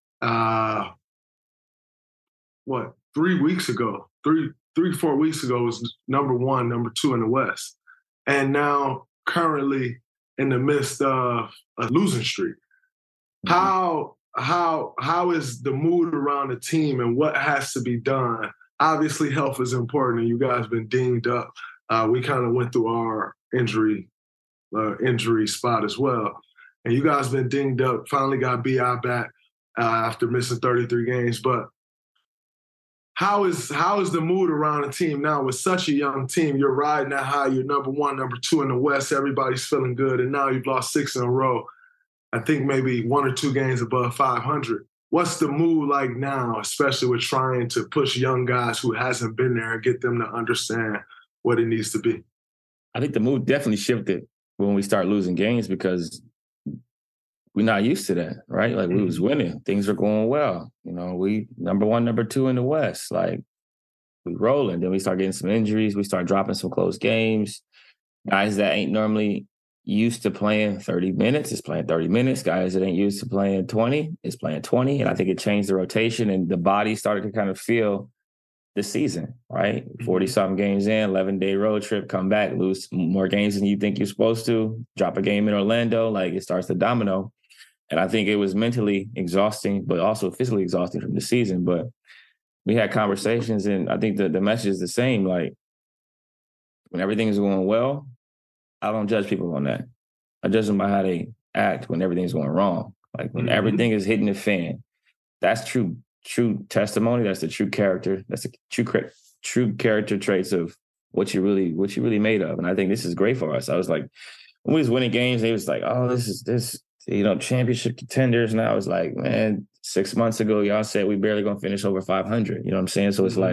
3 weeks ago, 4 weeks ago was number 1, number 2 in the West. And now currently in the midst of a losing streak. How is the mood around the team and what has to be done? Obviously, health is important, and you guys been dinged up. We kind of went through our injury spot as well. And you guys been dinged up, finally got B.I. back after missing 33 games. But how is the mood around the team now with such a young team? You're riding that high. You're number 1, number 2 in the West. Everybody's feeling good. And now you've lost 6 in a row. I think maybe 1 or 2 games above 500. What's the mood like now, especially with trying to push young guys who hasn't been there and get them to understand what it needs to be? I think the mood definitely shifted when we start losing games because we're not used to that, right? Like we was winning. Things are going well. You know, we number 1, number 2 in the West. Like we rolling. Then we start getting some injuries. We start dropping some close games. Guys that ain't normally used to playing 30 minutes is playing 30 minutes. Guys that ain't used to playing 20 is playing 20. And I think it changed the rotation and the body started to kind of feel the season, right? 40-something games in, 11-day road trip, come back, lose more games than you think you're supposed to, drop a game in Orlando, like it starts to domino. And I think it was mentally exhausting, but also physically exhausting from the season. But we had conversations, and I think the message is the same. Like, when everything is going well, I don't judge people on that. I judge them by how they act when everything's going wrong. Like, when everything is hitting the fan, that's true testimony. That's the true character. That's the true character traits of what you really made of. And I think this is great for us. I was like, when we was winning games, they was like, oh, this is championship contenders. And I was like, man, 6 months ago, y'all said we barely gonna finish over 500. You know what I'm saying? So it's like,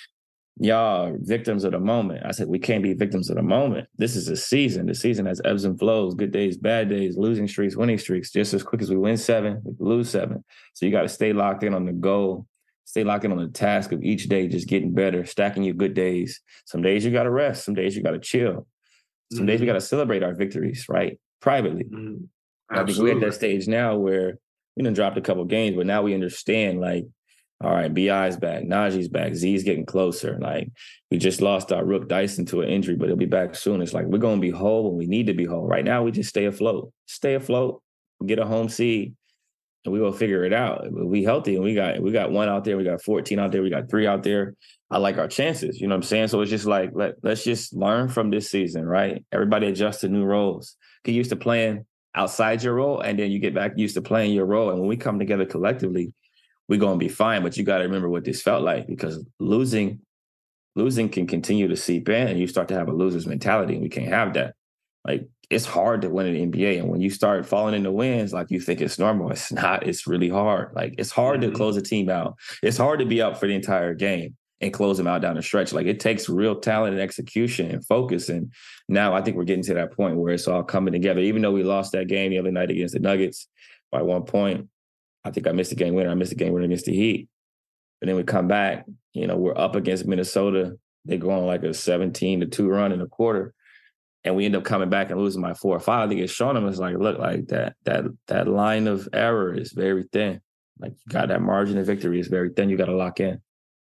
y'all are victims of the moment. I said, we can't be victims of the moment. This is a season. The season has ebbs and flows, good days, bad days, losing streaks, winning streaks. Just as quick as we win 7, we lose 7. So you got to stay locked in on the goal, stay locked in on the task of each day, just getting better, stacking your good days. Some days you got to rest. Some days you got to chill. Some days we got to celebrate our victories, right? Privately. I think we're at that stage now where we done dropped a couple games, but now we understand, like, all right, B.I.'s back, Najee's back, Z's getting closer. Like, we just lost our Rook Dyson to an injury, but he'll be back soon. It's like, we're going to be whole when we need to be whole. Right now, we just stay afloat, get a home seed, and we will figure it out. We healthy, and we got 1 out there, we got 14 out there, we got 3 out there. I like our chances. You know what I'm saying? So it's just like, let's just learn from this season, right? Everybody adjust to new roles. Get used to playing outside your role, and then you get back used to playing your role. And when we come together collectively, we're going to be fine. But you got to remember what this felt like, because losing can continue to seep in, and you start to have a loser's mentality, and we can't have that. Like, it's hard to win in the NBA. And when you start falling into wins, like, you think it's normal. It's not. It's really hard. Like, it's hard to close a team out. It's hard to be up for the entire game and close them out down the stretch. Like, it takes real talent and execution and focus. And now I think we're getting to that point where it's all coming together. Even though we lost that game the other night against the Nuggets by 1 point, I think I missed the game winner. I missed the game winner against the Heat. And then we come back, we're up against Minnesota. They go on like a 17-2 run in a quarter. And we end up coming back and losing by 4 or 5. I think it's showing them, it's like, look, like that line of error is very thin. Like, you got that margin of victory is very thin. You got to lock in.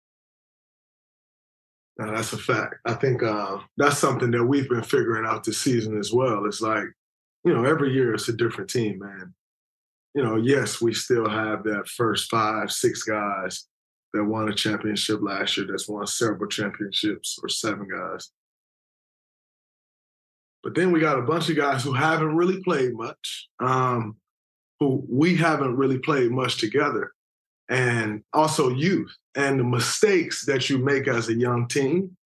No, that's a fact. I think that's something that we've been figuring out this season as well. It's like, every year it's a different team, man. Yes, we still have that first 5, 6 guys that won a championship last year, that's won several championships, or 7 guys. But then we got a bunch of guys who haven't really played much, who we haven't really played much together, and also youth. And the mistakes that you make as a young team,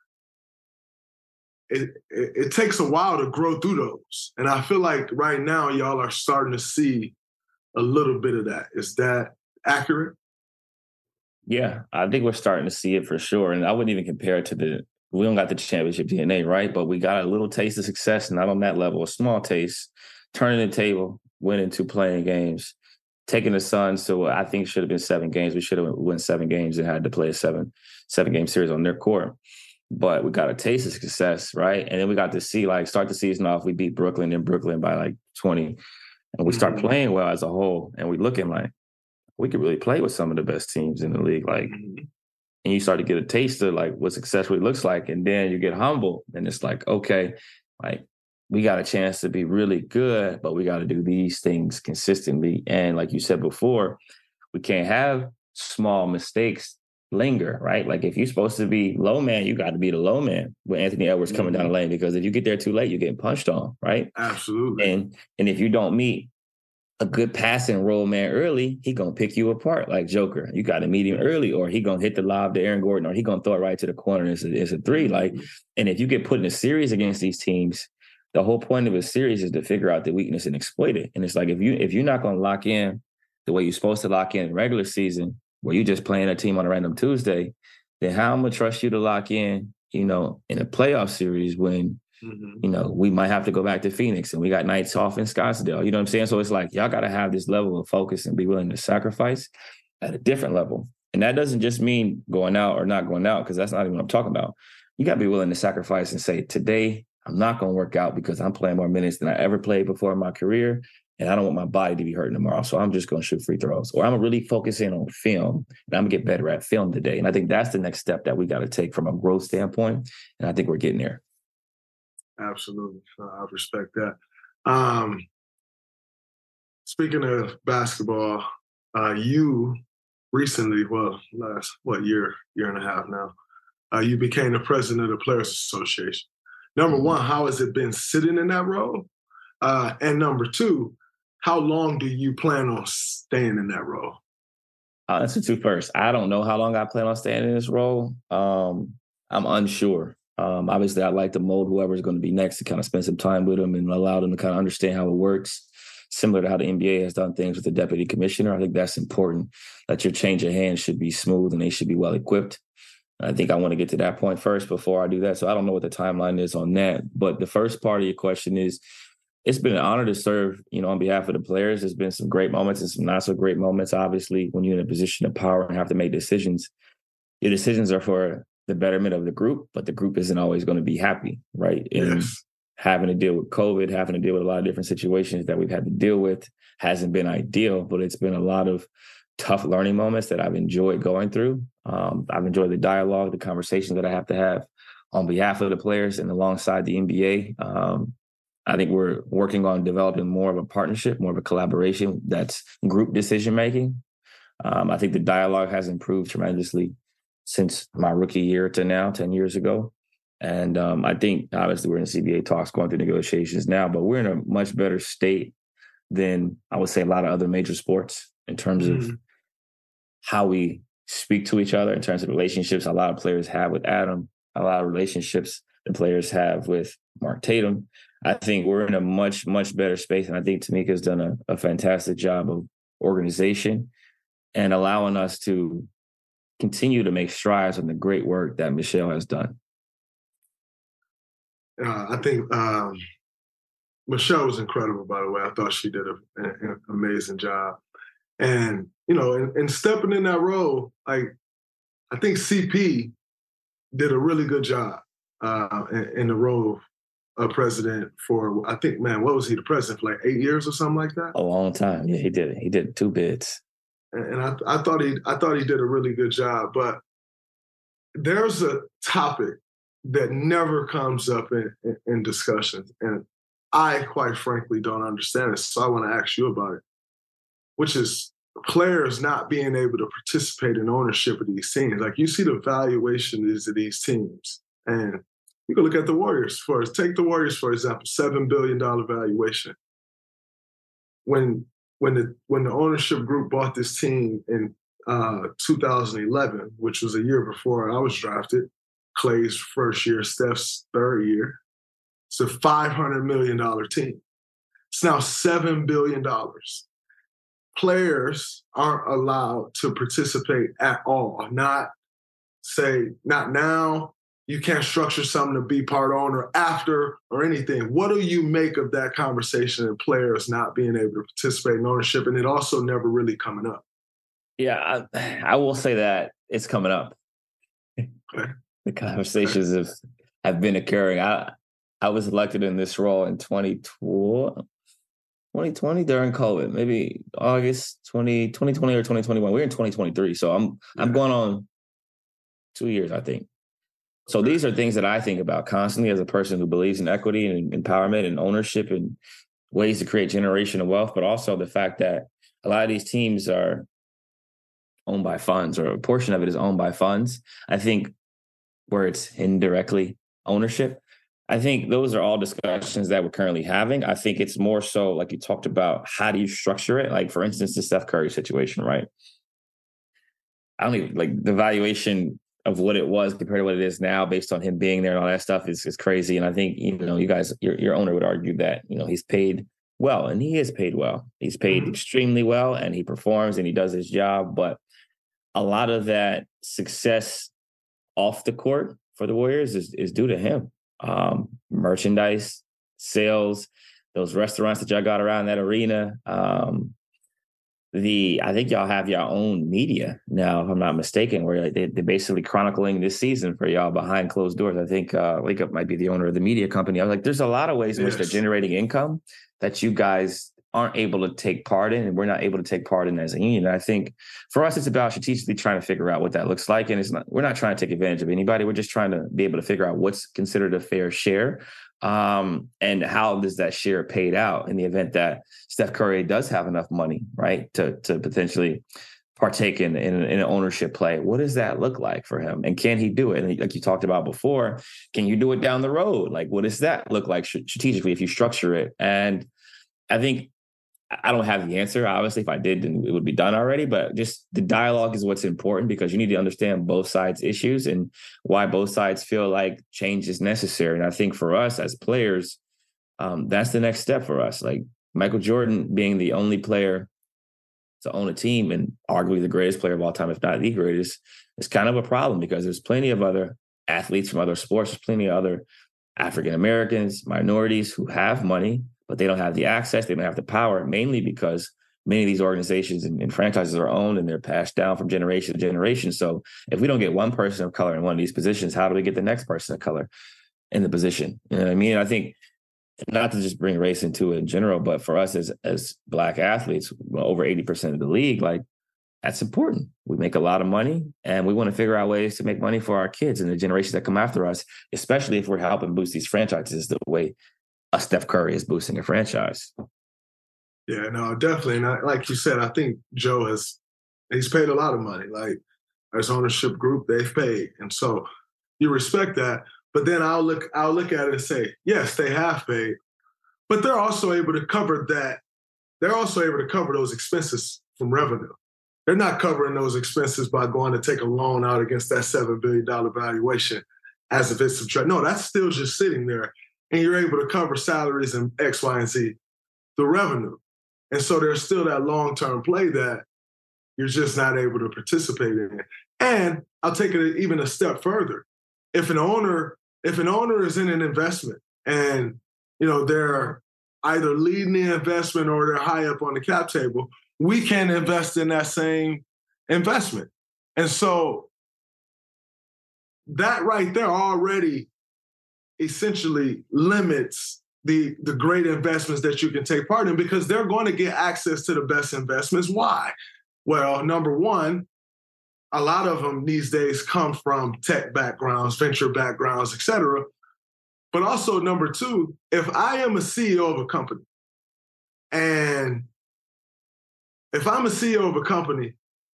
it takes a while to grow through those. And I feel like right now y'all are starting to see a little bit of that. Is that accurate? Yeah, I think we're starting to see it for sure. And I wouldn't even compare it to we don't got the championship DNA, right? But we got a little taste of success, not on that level, a small taste, turning the table, winning 2 playing games, taking the Suns to what I think should have been 7 games. We should have won 7 games and had to play a 7-game series on their court. But we got a taste of success, right? And then we got to see, start the season off. We beat Brooklyn in Brooklyn by 20. And we start playing well as a whole. And we looking like we could really play with some of the best teams in the league. And you start to get a taste of what success really looks like. And then you get humble. And it's like, okay, we got a chance to be really good, but we got to do these things consistently. And like you said before, we can't have small mistakes linger, right? Like, if you're supposed to be low man, you got to be the low man with Anthony Edwards coming down the lane, because if you get there too late, you're getting punched on, right? Absolutely. And if you don't meet a good passing role man early, he gonna pick you apart like Joker. You got to meet him early, or he gonna hit the lob to Aaron Gordon, or he gonna throw it right to the corner. It's a 3. And if you get put in a series against these teams, the whole point of a series is to figure out the weakness and exploit it. And it's like, if you're not gonna lock in the way you're supposed to lock in regular season, where you're just playing a team on a random Tuesday, then how am I gonna trust you to lock in, in a playoff series when we might have to go back to Phoenix and we got nights off in Scottsdale. You know what I'm saying? So it's like, y'all got to have this level of focus and be willing to sacrifice at a different level. And that doesn't just mean going out or not going out, because that's not even what I'm talking about. You got to be willing to sacrifice and say, today, I'm not going to work out because I'm playing more minutes than I ever played before in my career. And I don't want my body to be hurting tomorrow. So I'm just going to shoot free throws, or I'm really focusing on film, and I'm going to get better at film today. And I think that's the next step that we got to take from a growth standpoint. And I think we're getting there. Absolutely. I respect that. Speaking of basketball, you recently, last, year and a half now, you became the president of the Players Association. Number one, how has it been sitting in that role? And number 2, how long do you plan on staying in that role? That's the 2 first. I don't know how long I plan on staying in this role. I'm unsure. Obviously, I'd like to mold whoever's going to be next to kind of spend some time with them and allow them to kind of understand how it works, similar to how the NBA has done things with the deputy commissioner. I think that's important, that your change of hands should be smooth and they should be well equipped. I think I want to get to that point first before I do that. So I don't know what the timeline is on that. But the first part of your question is, it's been an honor to serve, on behalf of the players. There's been some great moments and some not so great moments. Obviously, when you're in a position of power and have to make decisions, your decisions are for the betterment of the group, but the group isn't always going to be happy, right? And having to deal with COVID, having to deal with a lot of different situations that we've had to deal with hasn't been ideal, but it's been a lot of tough learning moments that I've enjoyed going through. I've enjoyed the dialogue, the conversations that I have to have on behalf of the players and alongside the NBA. I think we're working on developing more of a partnership, more of a collaboration that's group decision-making. I think the dialogue has improved tremendously since my rookie year to now, 10 years ago. And I think, obviously, we're in the CBA talks, going through negotiations now, but we're in a much better state than, I would say, a lot of other major sports in terms of how we speak to each other, in terms of relationships a lot of players have with Adam, a lot of relationships the players have with Mark Tatum. I think we're in a much, much better space. And I think Tamika's done a fantastic job of organization and allowing us to continue to make strides on the great work that Michelle has done. I think Michelle was incredible, by the way. I thought she did an amazing job. And, in stepping in that role, I think CP did a really good job in the role of president for, I think, what was he the president for, like 8 years or something like that? A long time. Yeah, he did it. He did 2 bids. And I thought he did a really good job. But there's a topic that never comes up in discussions, and I, quite frankly, don't understand it. So I want to ask you about it, which is players not being able to participate in ownership of these teams. Like, you see the valuations of these teams, and you can look at the Warriors take the Warriors, for example, $7 billion valuation. When the ownership group bought this team in 2011, which was a year before I was drafted, Clay's first year, Steph's third year, it's a $500 million team. It's now $7 billion. Players aren't allowed to participate at all. Not now, you can't structure something to be part owner after or anything. What do you make of that conversation and players not being able to participate in ownership, and it also never really coming up? Yeah, I will say that it's coming up. Okay. The conversations have been occurring. I was elected in this role in 2020 during COVID, maybe August 2020 or 2021. We're in 2023, so I'm going on 2 years, I think. So these are things that I think about constantly as a person who believes in equity and empowerment and ownership and ways to create generational wealth, but also the fact that a lot of these teams are owned by funds, or a portion of it is owned by funds. I think where it's indirectly ownership, I think those are all discussions that we're currently having. I think it's more so, like you talked about, how do you structure it? Like, for instance, the Steph Curry situation, right? I don't even, like, the valuation of what it was compared to what it is now based on him being there and all that stuff is crazy. And I think, you guys, your owner would argue that, he's paid well, and he is paid well. He's paid extremely well, and he performs and he does his job. But a lot of that success off the court for the Warriors is due to him. Merchandise, sales, those restaurants that y'all got around that arena. I think y'all have your own media now, if I'm not mistaken, where they're basically chronicling this season for y'all behind closed doors. I think Wake Up might be the owner of the media company. I was like, there's a lot of ways in which they're generating income that you guys aren't able to take part in, and we're not able to take part in as a union. And I think for us, it's about strategically trying to figure out what that looks like. And we're not trying to take advantage of anybody. We're just trying to be able to figure out what's considered a fair share, and how does that share paid out in the event that Steph Curry does have enough money, right, to potentially partake in an ownership play. What does that look like for him? And can he do it? And like you talked about before, can you do it down the road? Like, what does that look like strategically if you structure it? And I think I don't have the answer. Obviously, if I did, then it would be done already. But just the dialogue is what's important, because you need to understand both sides' issues and why both sides feel like change is necessary. And I think for us as players, that's the next step for us. Like Michael Jordan being the only player to own a team, and arguably the greatest player of all time, if not the greatest, is kind of a problem, because there's plenty of other athletes from other sports. There's plenty of other African Americans, minorities who have money, but they don't have the access, they don't have the power, mainly because many of these organizations and franchises are owned and they're passed down from generation to generation. So if we don't get one person of color in one of these positions, how do we get the next person of color in the position? You know what I mean? I think, not to just bring race into it in general, but for us as Black athletes, over 80% of the league, like, that's important. We make a lot of money, and we want to figure out ways to make money for our kids and the generations that come after us, especially if we're helping boost these franchises the way a Steph Curry is boosting a franchise. Yeah, no, definitely. And like you said, I think Joe he's paid a lot of money. Like, as ownership group, they've paid. And so you respect that. But then I'll look at it and say, yes, they have paid, but they're also able to cover that. They're also able to cover those expenses from revenue. They're not covering those expenses by going to take a loan out against that $7 billion valuation as if it's subtract. No, that's still just sitting there. And you're able to cover salaries and X, Y, and Z, the revenue. And so there's still that long-term play that you're just not able to participate in. And I'll take it even a step further. If an owner is in an investment and, they're either leading the investment or they're high up on the cap table, we can invest in that same investment. And so that right there already essentially limits the great investments that you can take part in, because they're going to get access to the best investments. Why? Well, number one, a lot of them these days come from tech backgrounds, venture backgrounds, et cetera. But also, number two, if I am a CEO of a company, and if I'm a CEO of a company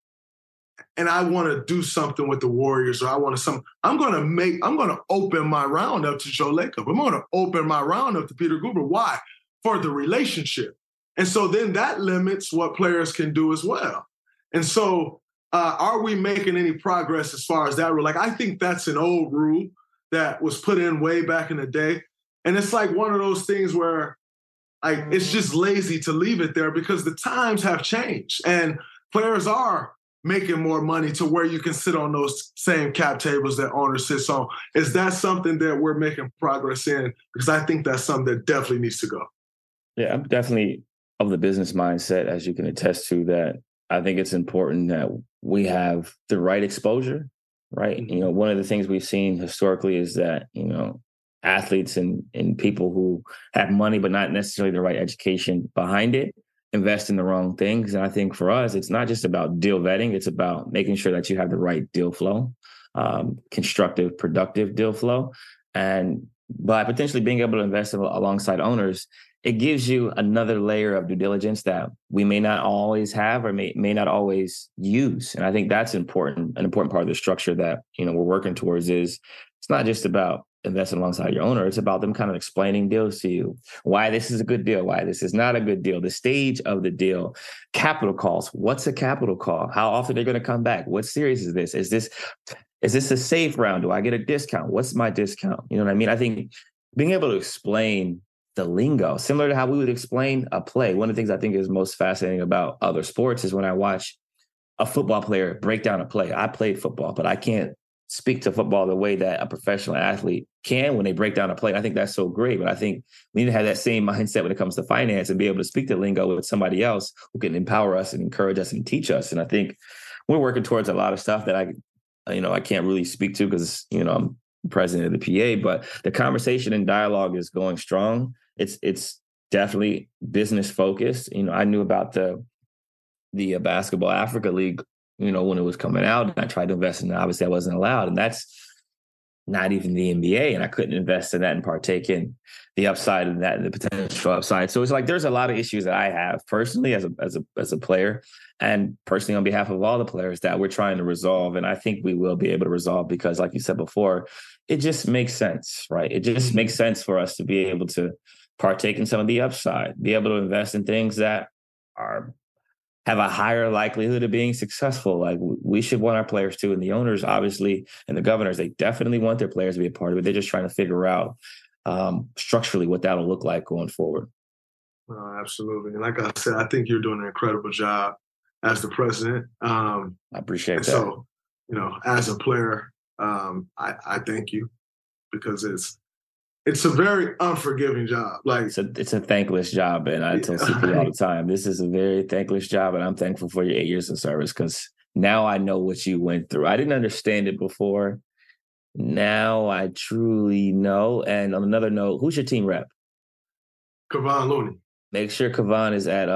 and I want to do something with the Warriors, or I want to I'm going to open my round up to Joe Lacob. I'm going to open my round up to Peter Guber. Why? For the relationship. And so then that limits what players can do as well. And so are we making any progress as far as that rule? Like, I think that's an old rule that was put in way back in the day. And it's like one of those things where it's just lazy to leave it there, because the times have changed and players are making more money to where you can sit on those same cap tables that owner sits on. Is that something that we're making progress in? Because I think that's something that definitely needs to go. Yeah, I'm definitely of the business mindset, as you can attest to, that I think it's important that we have the right exposure, right? Mm-hmm. One of the things we've seen historically is that, athletes and people who have money but not necessarily the right education behind it invest in the wrong things. And I think for us, it's not just about deal vetting. It's about making sure that you have the right deal flow, constructive, productive deal flow. And by potentially being able to invest alongside owners, it gives you another layer of due diligence that we may not always have or may not always use. And I think that's important. An important part of the structure that, we're working towards is it's not just about investing alongside your owner. It's about them kind of explaining deals to you, why this is a good deal, why this is not a good deal, the stage of the deal, capital calls. What's a capital call? How often they're going to come back? What series is this? Is this a safe round? Do I get a discount? What's my discount? You know what I mean? I think being able to explain the lingo, similar to how we would explain a play. One of the things I think is most fascinating about other sports is when I watch a football player break down a play. I played football, but I can't speak to football the way that a professional athlete can when they break down a play. I think that's so great, but I think we need to have that same mindset when it comes to finance and be able to speak the lingo with somebody else who can empower us and encourage us and teach us. And I think we're working towards a lot of stuff that I can't really speak to because, I'm president of the PA, but the conversation and dialogue is going strong. It's definitely business focused. I knew about the Basketball Africa League, when it was coming out, and I tried to invest in it. Obviously I wasn't allowed, and that's not even the NBA, and I couldn't invest in that and partake in the upside of that and the potential upside. So it's like there's a lot of issues that I have personally as a player, and personally on behalf of all the players that we're trying to resolve. And I think we will be able to resolve because, like you said before, it just makes sense, right? It just makes sense for us to be able to partake in some of the upside, be able to invest in things that have a higher likelihood of being successful. Like we should want our players to, and the owners, obviously, and the governors, they definitely want their players to be a part of it. They're just trying to figure out structurally what that'll look like going forward. Absolutely. And like I said, I think you're doing an incredible job as the president. I appreciate that. So, as a player, I thank you, because it's a very unforgiving job. Like it's a thankless job, and I tell people all the time, this is a very thankless job, and I'm thankful for your 8 years of service because now I know what you went through. I didn't understand it before. Now I truly know. And on another note, who's your team rep? Kevon Looney. Make sure Kevon is at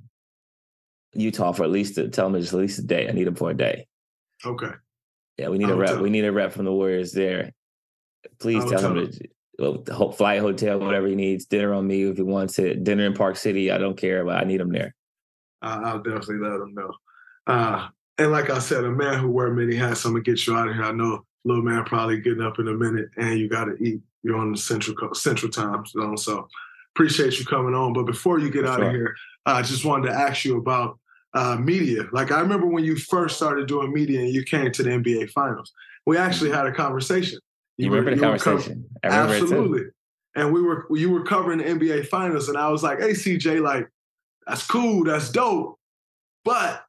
Utah for at least a day. I need him for a day. Okay. Yeah, we need a rep. We need a rep from the Warriors there. Please tell him to. flight, hotel, whatever he needs, dinner on me if he wants it, dinner in Park City. I don't care, but I need him there. I'll definitely let him know. And like I said, a man who wear many hats, I'm going to get you out of here. I know little man probably getting up in a minute and you got to eat. You're on the central time zone. So appreciate you coming on. But before you get out of here, I just wanted to ask you about media. Like, I remember when you first started doing media and you came to the NBA Finals. We actually had a conversation. You remember the conversation? Absolutely. And you were covering the NBA Finals, and I was like, hey, CJ, like, that's cool, that's dope, but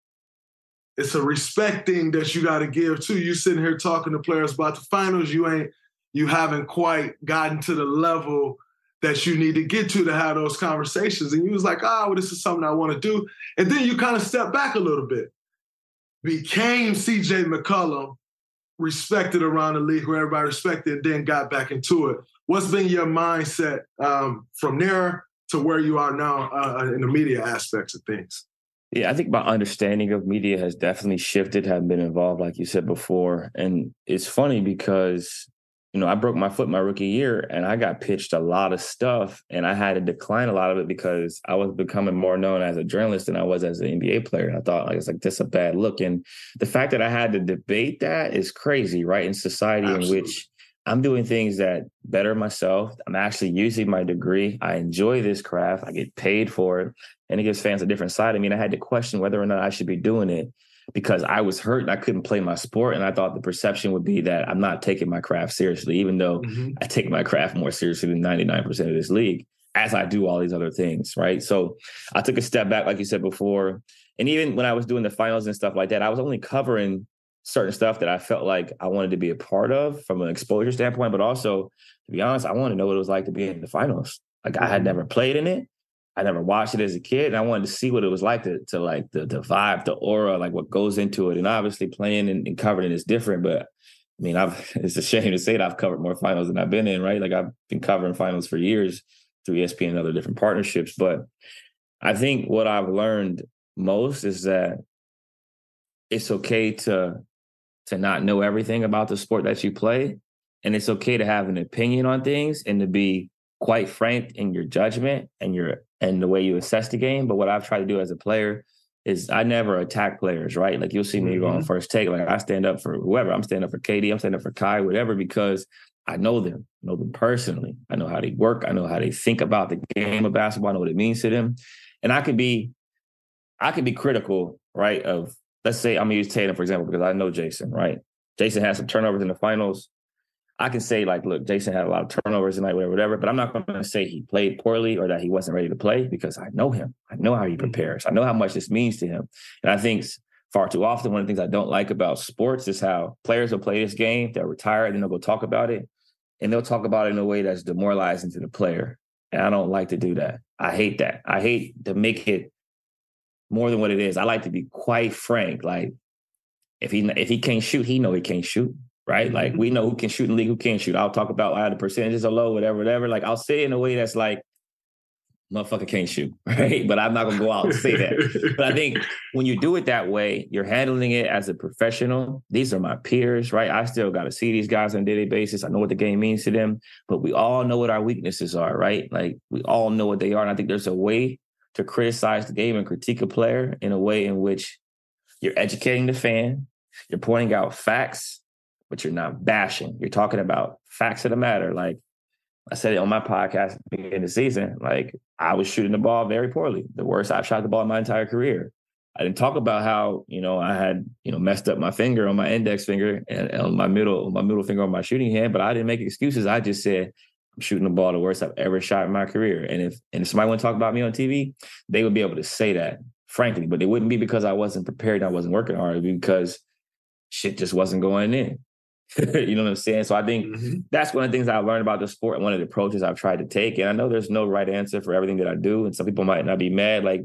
it's a respect thing that you got to give too. You sitting here talking to players about the finals, you haven't quite gotten to the level that you need to get to have those conversations. And you was like, well, this is something I want to do. And then you kind of step back a little bit. Became CJ McCollum, respected around the league, where everybody respected, and then got back into it. What's been your mindset from there to where you are now in the media aspects of things? Yeah, I think my understanding of media has definitely shifted, have been involved, like you said before. And it's funny because, I broke my foot my rookie year and I got pitched a lot of stuff and I had to decline a lot of it because I was becoming more known as a journalist than I was as an NBA player. And I thought, that's a bad look. And the fact that I had to debate that is crazy, right? In society Absolutely. In which I'm doing things that better myself. I'm actually using my degree. I enjoy this craft. I get paid for it. And it gives fans a different side. I mean, I had to question whether or not I should be doing it because I was hurt and I couldn't play my sport. And I thought the perception would be that I'm not taking my craft seriously, even though I take my craft more seriously than 99% of this league, as I do all these other things, right? So I took a step back, like you said before. And even when I was doing the finals and stuff like that, I was only covering certain stuff that I felt like I wanted to be a part of from an exposure standpoint. But also, to be honest, I wanted to know what it was like to be in the finals. Like, I had never played in it. I never watched it as a kid, and I wanted to see what it was like to like the vibe, the aura, like what goes into it. And obviously playing and covering it is different, but I mean, it's a shame to say that I've covered more finals than I've been in, right? Like, I've been covering finals for years through ESPN and other different partnerships. But I think what I've learned most is that it's okay to not know everything about the sport that you play. And it's okay to have an opinion on things and to be quite frank in your judgment and the way you assess the game. But what I've tried to do as a player is I never attack players, right? Like, you'll see me go on First Take. Like, I stand up for whoever. I'm standing up for KD. I'm standing up for Kai, whatever, because I know them personally. I know how they work. I know how they think about the game of basketball. I know what it means to them. And I can be critical, right, of, let's say I'm going to use Tatum, for example, because I know Jason, right? Jason had some turnovers in the finals. I can say, like, look, Jason had a lot of turnovers tonight, whatever, but I'm not going to say he played poorly or that he wasn't ready to play because I know him. I know how he prepares. I know how much this means to him. And I think far too often, one of the things I don't like about sports is how players will play this game, they'll retire, and then they'll go talk about it. And they'll talk about it in a way that's demoralizing to the player. And I don't like to do that. I hate that. I hate to make it more than what it is. I like to be quite frank. Like, if he can't shoot, he know he can't shoot. Right? Like, we know who can shoot in the league, who can't shoot. I'll talk about the percentages are low, whatever. Like, I'll say it in a way that's like, motherfucker can't shoot, right? But I'm not going to go out and say that. But I think when you do it that way, you're handling it as a professional. These are my peers, right? I still got to see these guys on a daily basis. I know what the game means to them, but we all know what our weaknesses are, right? Like, we all know what they are. And I think there's a way to criticize the game and critique a player in a way in which you're educating the fan, you're pointing out facts, but you're not bashing. You're talking about facts of the matter. Like I said it on my podcast at the beginning of the season, like, I was shooting the ball very poorly. The worst I've shot the ball in my entire career. I didn't talk about how, I had, messed up my finger on my index finger and on my middle finger on my shooting hand, but I didn't make excuses. I just said, I'm shooting the ball the worst I've ever shot in my career. And if somebody want to talk about me on TV, they would be able to say that, frankly, but it wouldn't be because I wasn't prepared and I wasn't working hard. It'd be because shit just wasn't going in. You know what I'm saying? So I think that's one of the things I've learned about the sport and one of the approaches I've tried to take. And I know there's no right answer for everything that I do. And some people might not be mad. Like,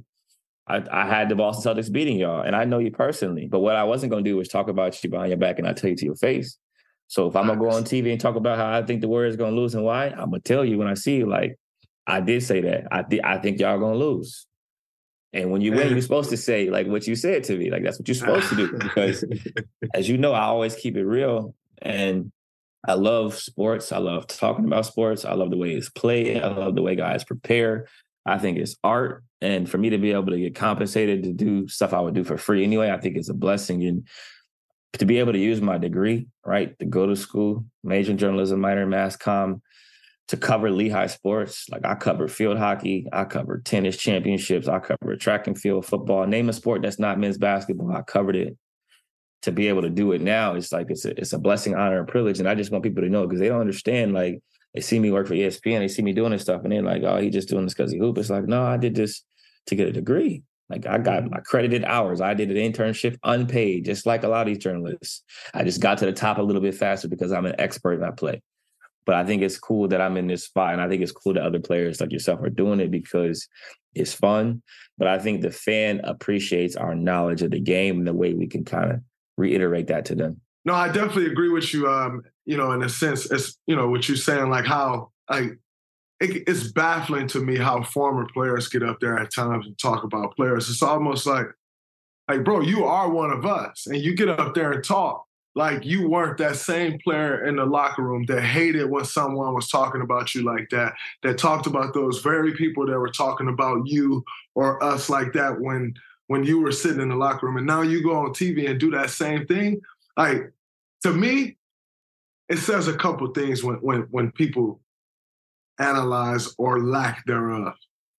I had the Boston Celtics beating y'all, and I know you personally. But what I wasn't going to do was talk about you behind your back and I tell you to your face. So if I'm going to go on TV and talk about how I think the Warriors going to lose and why, I'm going to tell you when I see you, like, I did say that. I think y'all going to lose. And when you win, you're supposed to say, like, what you said to me. Like, that's what you're supposed to do. Because, as you know, I always keep it real. And I love sports. I love talking about sports. I love the way it's played. I love the way guys prepare. I think it's art. And for me to be able to get compensated to do stuff I would do for free anyway, I think it's a blessing. And to be able to use my degree, right, to go to school, major in journalism, minor in mass comm, to cover Lehigh sports. Like, I covered field hockey, I covered tennis championships, I covered track and field, football. Name a sport that's not men's basketball, I covered it. To be able to do it now, it's like it's a blessing, honor, and privilege. And I just want people to know, because they don't understand. Like, they see me work for ESPN, they see me doing this stuff, and they're like, "Oh, he just doing this because he hoop." It's like, no, I did this to get a degree. Like, I got accredited hours. I did an internship unpaid, just like a lot of these journalists. I just got to the top a little bit faster because I'm an expert and I play. But I think it's cool that I'm in this spot, and I think it's cool that other players like yourself are doing it because it's fun. But I think the fan appreciates our knowledge of the game and the way we can kind of reiterate that to them. No, I definitely agree with you. In a sense, it's, what you're saying, like how it's baffling to me how former players get up there at times and talk about players. It's almost like, bro, you are one of us, and you get up there and talk like you weren't that same player in the locker room that hated when someone was talking about you like that, that talked about those very people that were talking about you or us like that when you were sitting in the locker room. And now you go on TV and do that same thing. Like, to me, it says a couple things when people analyze or lack thereof.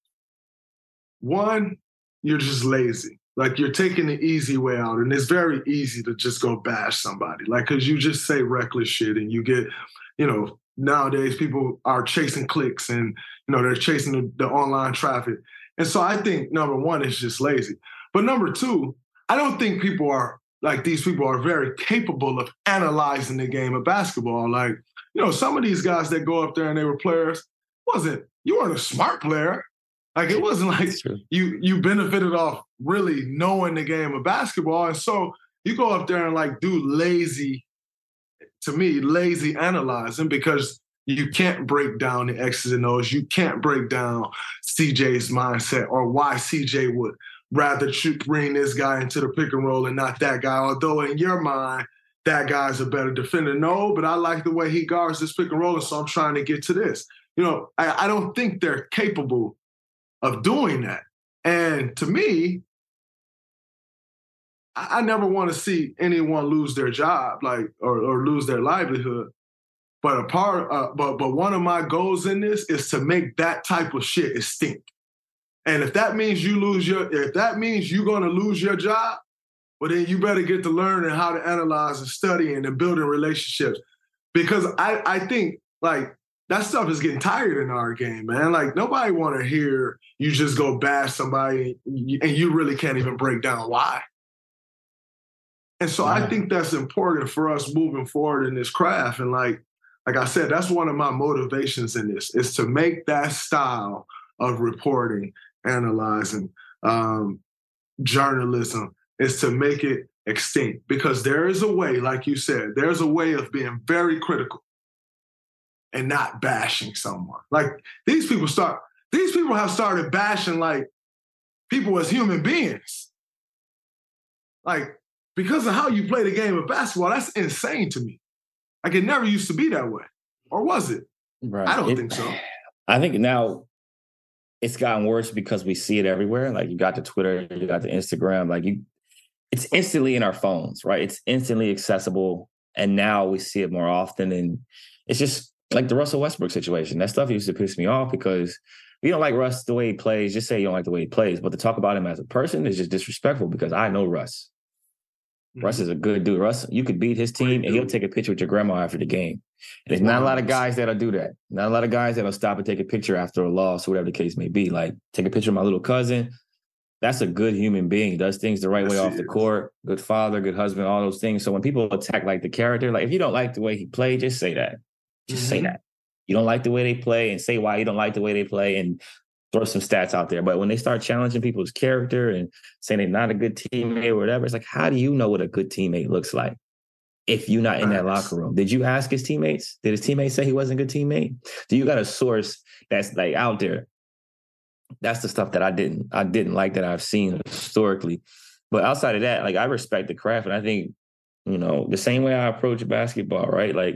One, you're just lazy. Like, you're taking the easy way out, and it's very easy to just go bash somebody. Like, because you just say reckless shit, and you get, nowadays people are chasing clicks, and, they're chasing the online traffic. And so I think, number one, it's just lazy. But number two, I don't think these people are very capable of analyzing the game of basketball. Like, some of these guys that go up there and they were players, you weren't a smart player. Like, it wasn't like you benefited off really knowing the game of basketball. And so you go up there and do lazy analyzing, because you can't break down the X's and O's. You can't break down CJ's mindset or why CJ would rather bring this guy into the pick and roll and not that guy. Although in your mind, that guy's a better defender. No, but I like the way he guards this pick and roll, and so I'm trying to get to this. I don't think they're capable of doing that. And to me, I never want to see anyone lose their job, or lose their livelihood. But but one of my goals in this is to make that type of shit extinct. And if that means you're going to lose your job, well, then you better get to learning how to analyze and studying and building relationships. Because I think that stuff is getting tired in our game, man. Like, nobody want to hear you just go bash somebody and you really can't even break down why. And so I think that's important for us moving forward in this craft. And like I said, that's one of my motivations in this, is to make that style of reporting, analyzing, journalism, is to make it extinct. Because there is a way, like you said, there's a way of being very critical and not bashing someone. Like, these people have started bashing people as human beings. Because of how you play the game of basketball, that's insane to me. It never used to be that way. Or was it? Right. I don't think so. I think now it's gotten worse because we see it everywhere. Like, you got the Twitter, you got the Instagram, it's instantly in our phones, right? It's instantly accessible. And now we see it more often. And it's just like the Russell Westbrook situation. That stuff used to piss me off, because if you don't like Russ the way he plays, just say you don't like the way he plays. But to talk about him as a person is just disrespectful, because I know Russ. Russ is a good dude. Russ, you could beat his team and he'll take a picture with your grandma after the game. And there's not a lot of guys that'll do that. Not a lot of guys that'll stop and take a picture after a loss or whatever the case may be. Like, take a picture of my little cousin. That's a good human being. He does things the right way off the court. Good father, good husband, all those things. So when people attack the character, if you don't like the way he played, just say that. Just say that. You don't like the way they play, and say why you don't like the way they play, and throw some stats out there. But when they start challenging people's character and saying they're not a good teammate or whatever, it's like, how do you know what a good teammate looks like if you're not in that locker room? Did you ask his teammates? Did his teammates say he wasn't a good teammate? Do you got a source that's out there? That's the stuff that I didn't like, that I've seen historically. But outside of that, I respect the craft. And I think, the same way I approach basketball, right?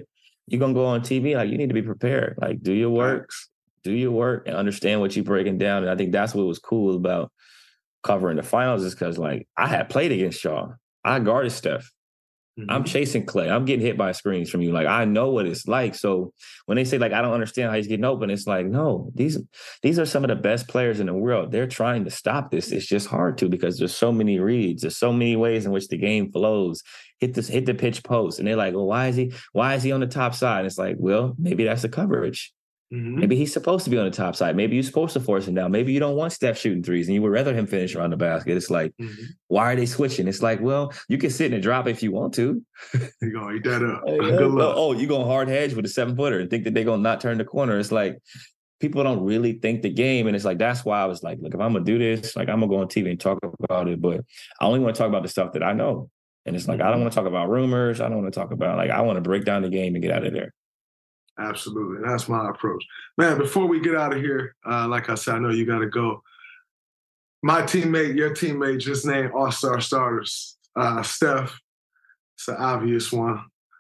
you're going to go on TV, like, you need to be prepared. Like, do your work and understand what you're breaking down. And I think that's what was cool about covering the finals, is because, like, I had played against y'all. I guarded Steph. I'm chasing Clay. I'm getting hit by screens from you. Like, I know what it's like. So when they say, like, I don't understand how he's getting open, it's like, no, these are some of the best players in the world. They're trying to stop this. It's just hard to, because there's so many reads. There's so many ways in which the game flows. Hit the pitch post. And they're like, well, why is he on the top side? And it's like, well, maybe that's the coverage. Maybe he's supposed to be on the top side. Maybe you're supposed to force him down. Maybe you don't want Steph shooting threes and you would rather him finish around the basket. It's like, why are they switching? It's like, well, you can sit and drop if you want to. You're going to eat that up. Good luck. Oh, you're going hard hedge with a 7-footer and think that they're going to not turn the corner. It's like, people don't really think the game. And it's like, that's why I was like, look, if I'm going to do this, like, I'm going to go on TV and talk about it. But I only want to talk about the stuff that I know. And it's like, I don't want to talk about rumors. I don't want to talk about, like, I want to break down the game and get out of there. Absolutely. That's my approach. Man, before we get out of here, like I said, I know you got to go. My teammate, your teammate, just named All-Star starters. Steph, it's an obvious one.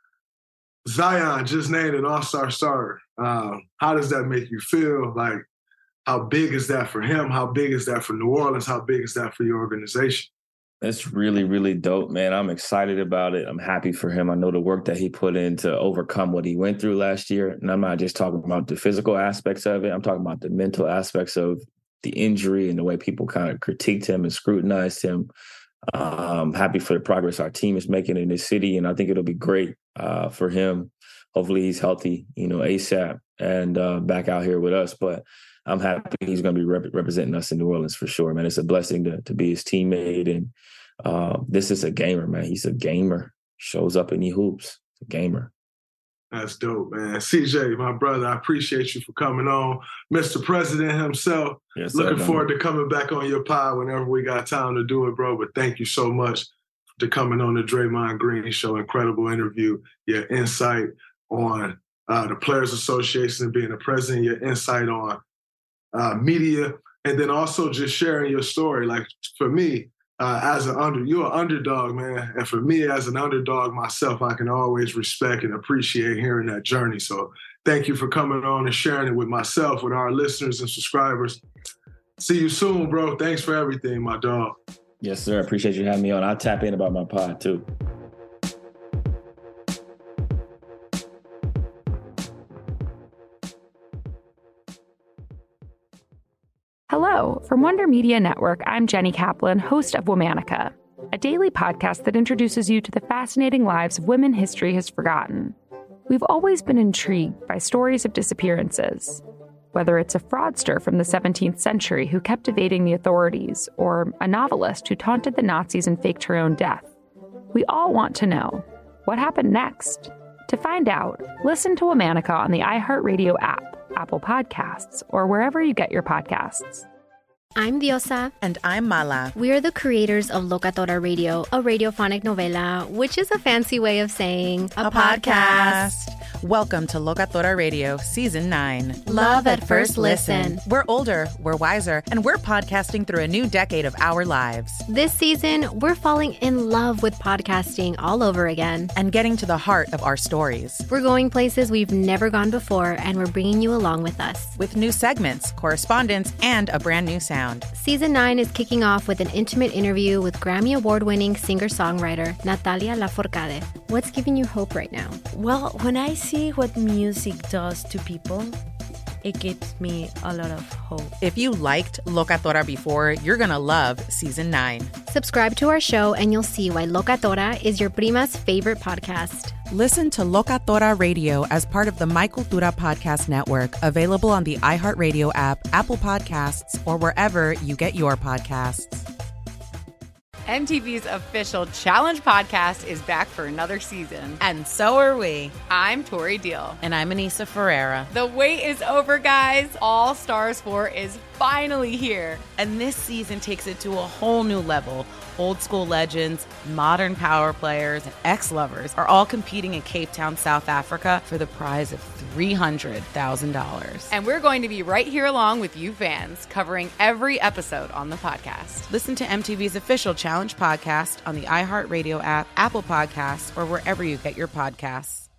Zion just named an All-Star starter. How does that make you feel? Like, how big is that for him? How big is that for New Orleans? How big is that for your organization? It's really, really dope, man. I'm excited about it. I'm happy for him. I know the work that he put in to overcome what he went through last year. And I'm not just talking about the physical aspects of it. I'm talking about the mental aspects of the injury and the way people kind of critiqued him and scrutinized him. I'm happy for the progress our team is making in this city. And I think it'll be great for him. Hopefully he's healthy, ASAP and back out here with us. But I'm happy he's going to be representing us in New Orleans for sure, man. It's a blessing to be his teammate. And this is a gamer, man. He's a gamer. Shows up and he hoops. A gamer. That's dope, man. CJ, my brother, I appreciate you for coming on. Mr. President himself, yes, looking forward to coming back on your pod whenever we got time to do it, bro. But thank you so much for coming on the Draymond Green Show. Incredible interview. Your insight on the Players Association and being the president, your insight on media, and then also just sharing your story. Like, for me, you're an underdog, man. And for me, as an underdog myself, I can always respect and appreciate hearing that journey. So thank you for coming on and sharing it with myself, with our listeners and subscribers. See you soon, bro. Thanks for everything, my dog. Yes, sir. Appreciate you having me on. I'll tap in about my pod, too. Hello, from Wonder Media Network, I'm Jenny Kaplan, host of Womanica, a daily podcast that introduces you to the fascinating lives of women history has forgotten. We've always been intrigued by stories of disappearances, whether it's a fraudster from the 17th century who kept evading the authorities, or a novelist who taunted the Nazis and faked her own death. We all want to know, what happened next? To find out, listen to Womanica on the iHeartRadio app, Apple Podcasts, or wherever you get your podcasts. I'm Diosa. And I'm Mala. We are the creators of Locatora Radio, a radiophonic novela, which is a fancy way of saying a podcast. Welcome to Locatora Radio, Season 9. Love at first listen. We're older, we're wiser, and we're podcasting through a new decade of our lives. This season, we're falling in love with podcasting all over again. And getting to the heart of our stories. We're going places we've never gone before, and we're bringing you along with us. With new segments, correspondence, and a brand new sound. Season 9 is kicking off with an intimate interview with Grammy Award-winning singer-songwriter Natalia Lafourcade. What's giving you hope right now? Well, when I see what music does to people, it gives me a lot of hope. If you liked Locatora before, you're going to love Season 9. Subscribe to our show and you'll see why Locatora is your prima's favorite podcast. Listen to Locatora Radio as part of the Michael Dura Podcast Network, available on the iHeartRadio app, Apple Podcasts, or wherever you get your podcasts. MTV's official Challenge podcast is back for another season. And so are we. I'm Tori Deal. And I'm Anissa Ferreira. The wait is over, guys. All Stars 4 is finally here. And this season takes it to a whole new level. Old school legends, modern power players, and ex-lovers are all competing in Cape Town, South Africa for the prize of $300,000. And we're going to be right here along with you fans, covering every episode on the podcast. Listen to MTV's official Challenge podcast on the iHeartRadio app, Apple Podcasts, or wherever you get your podcasts.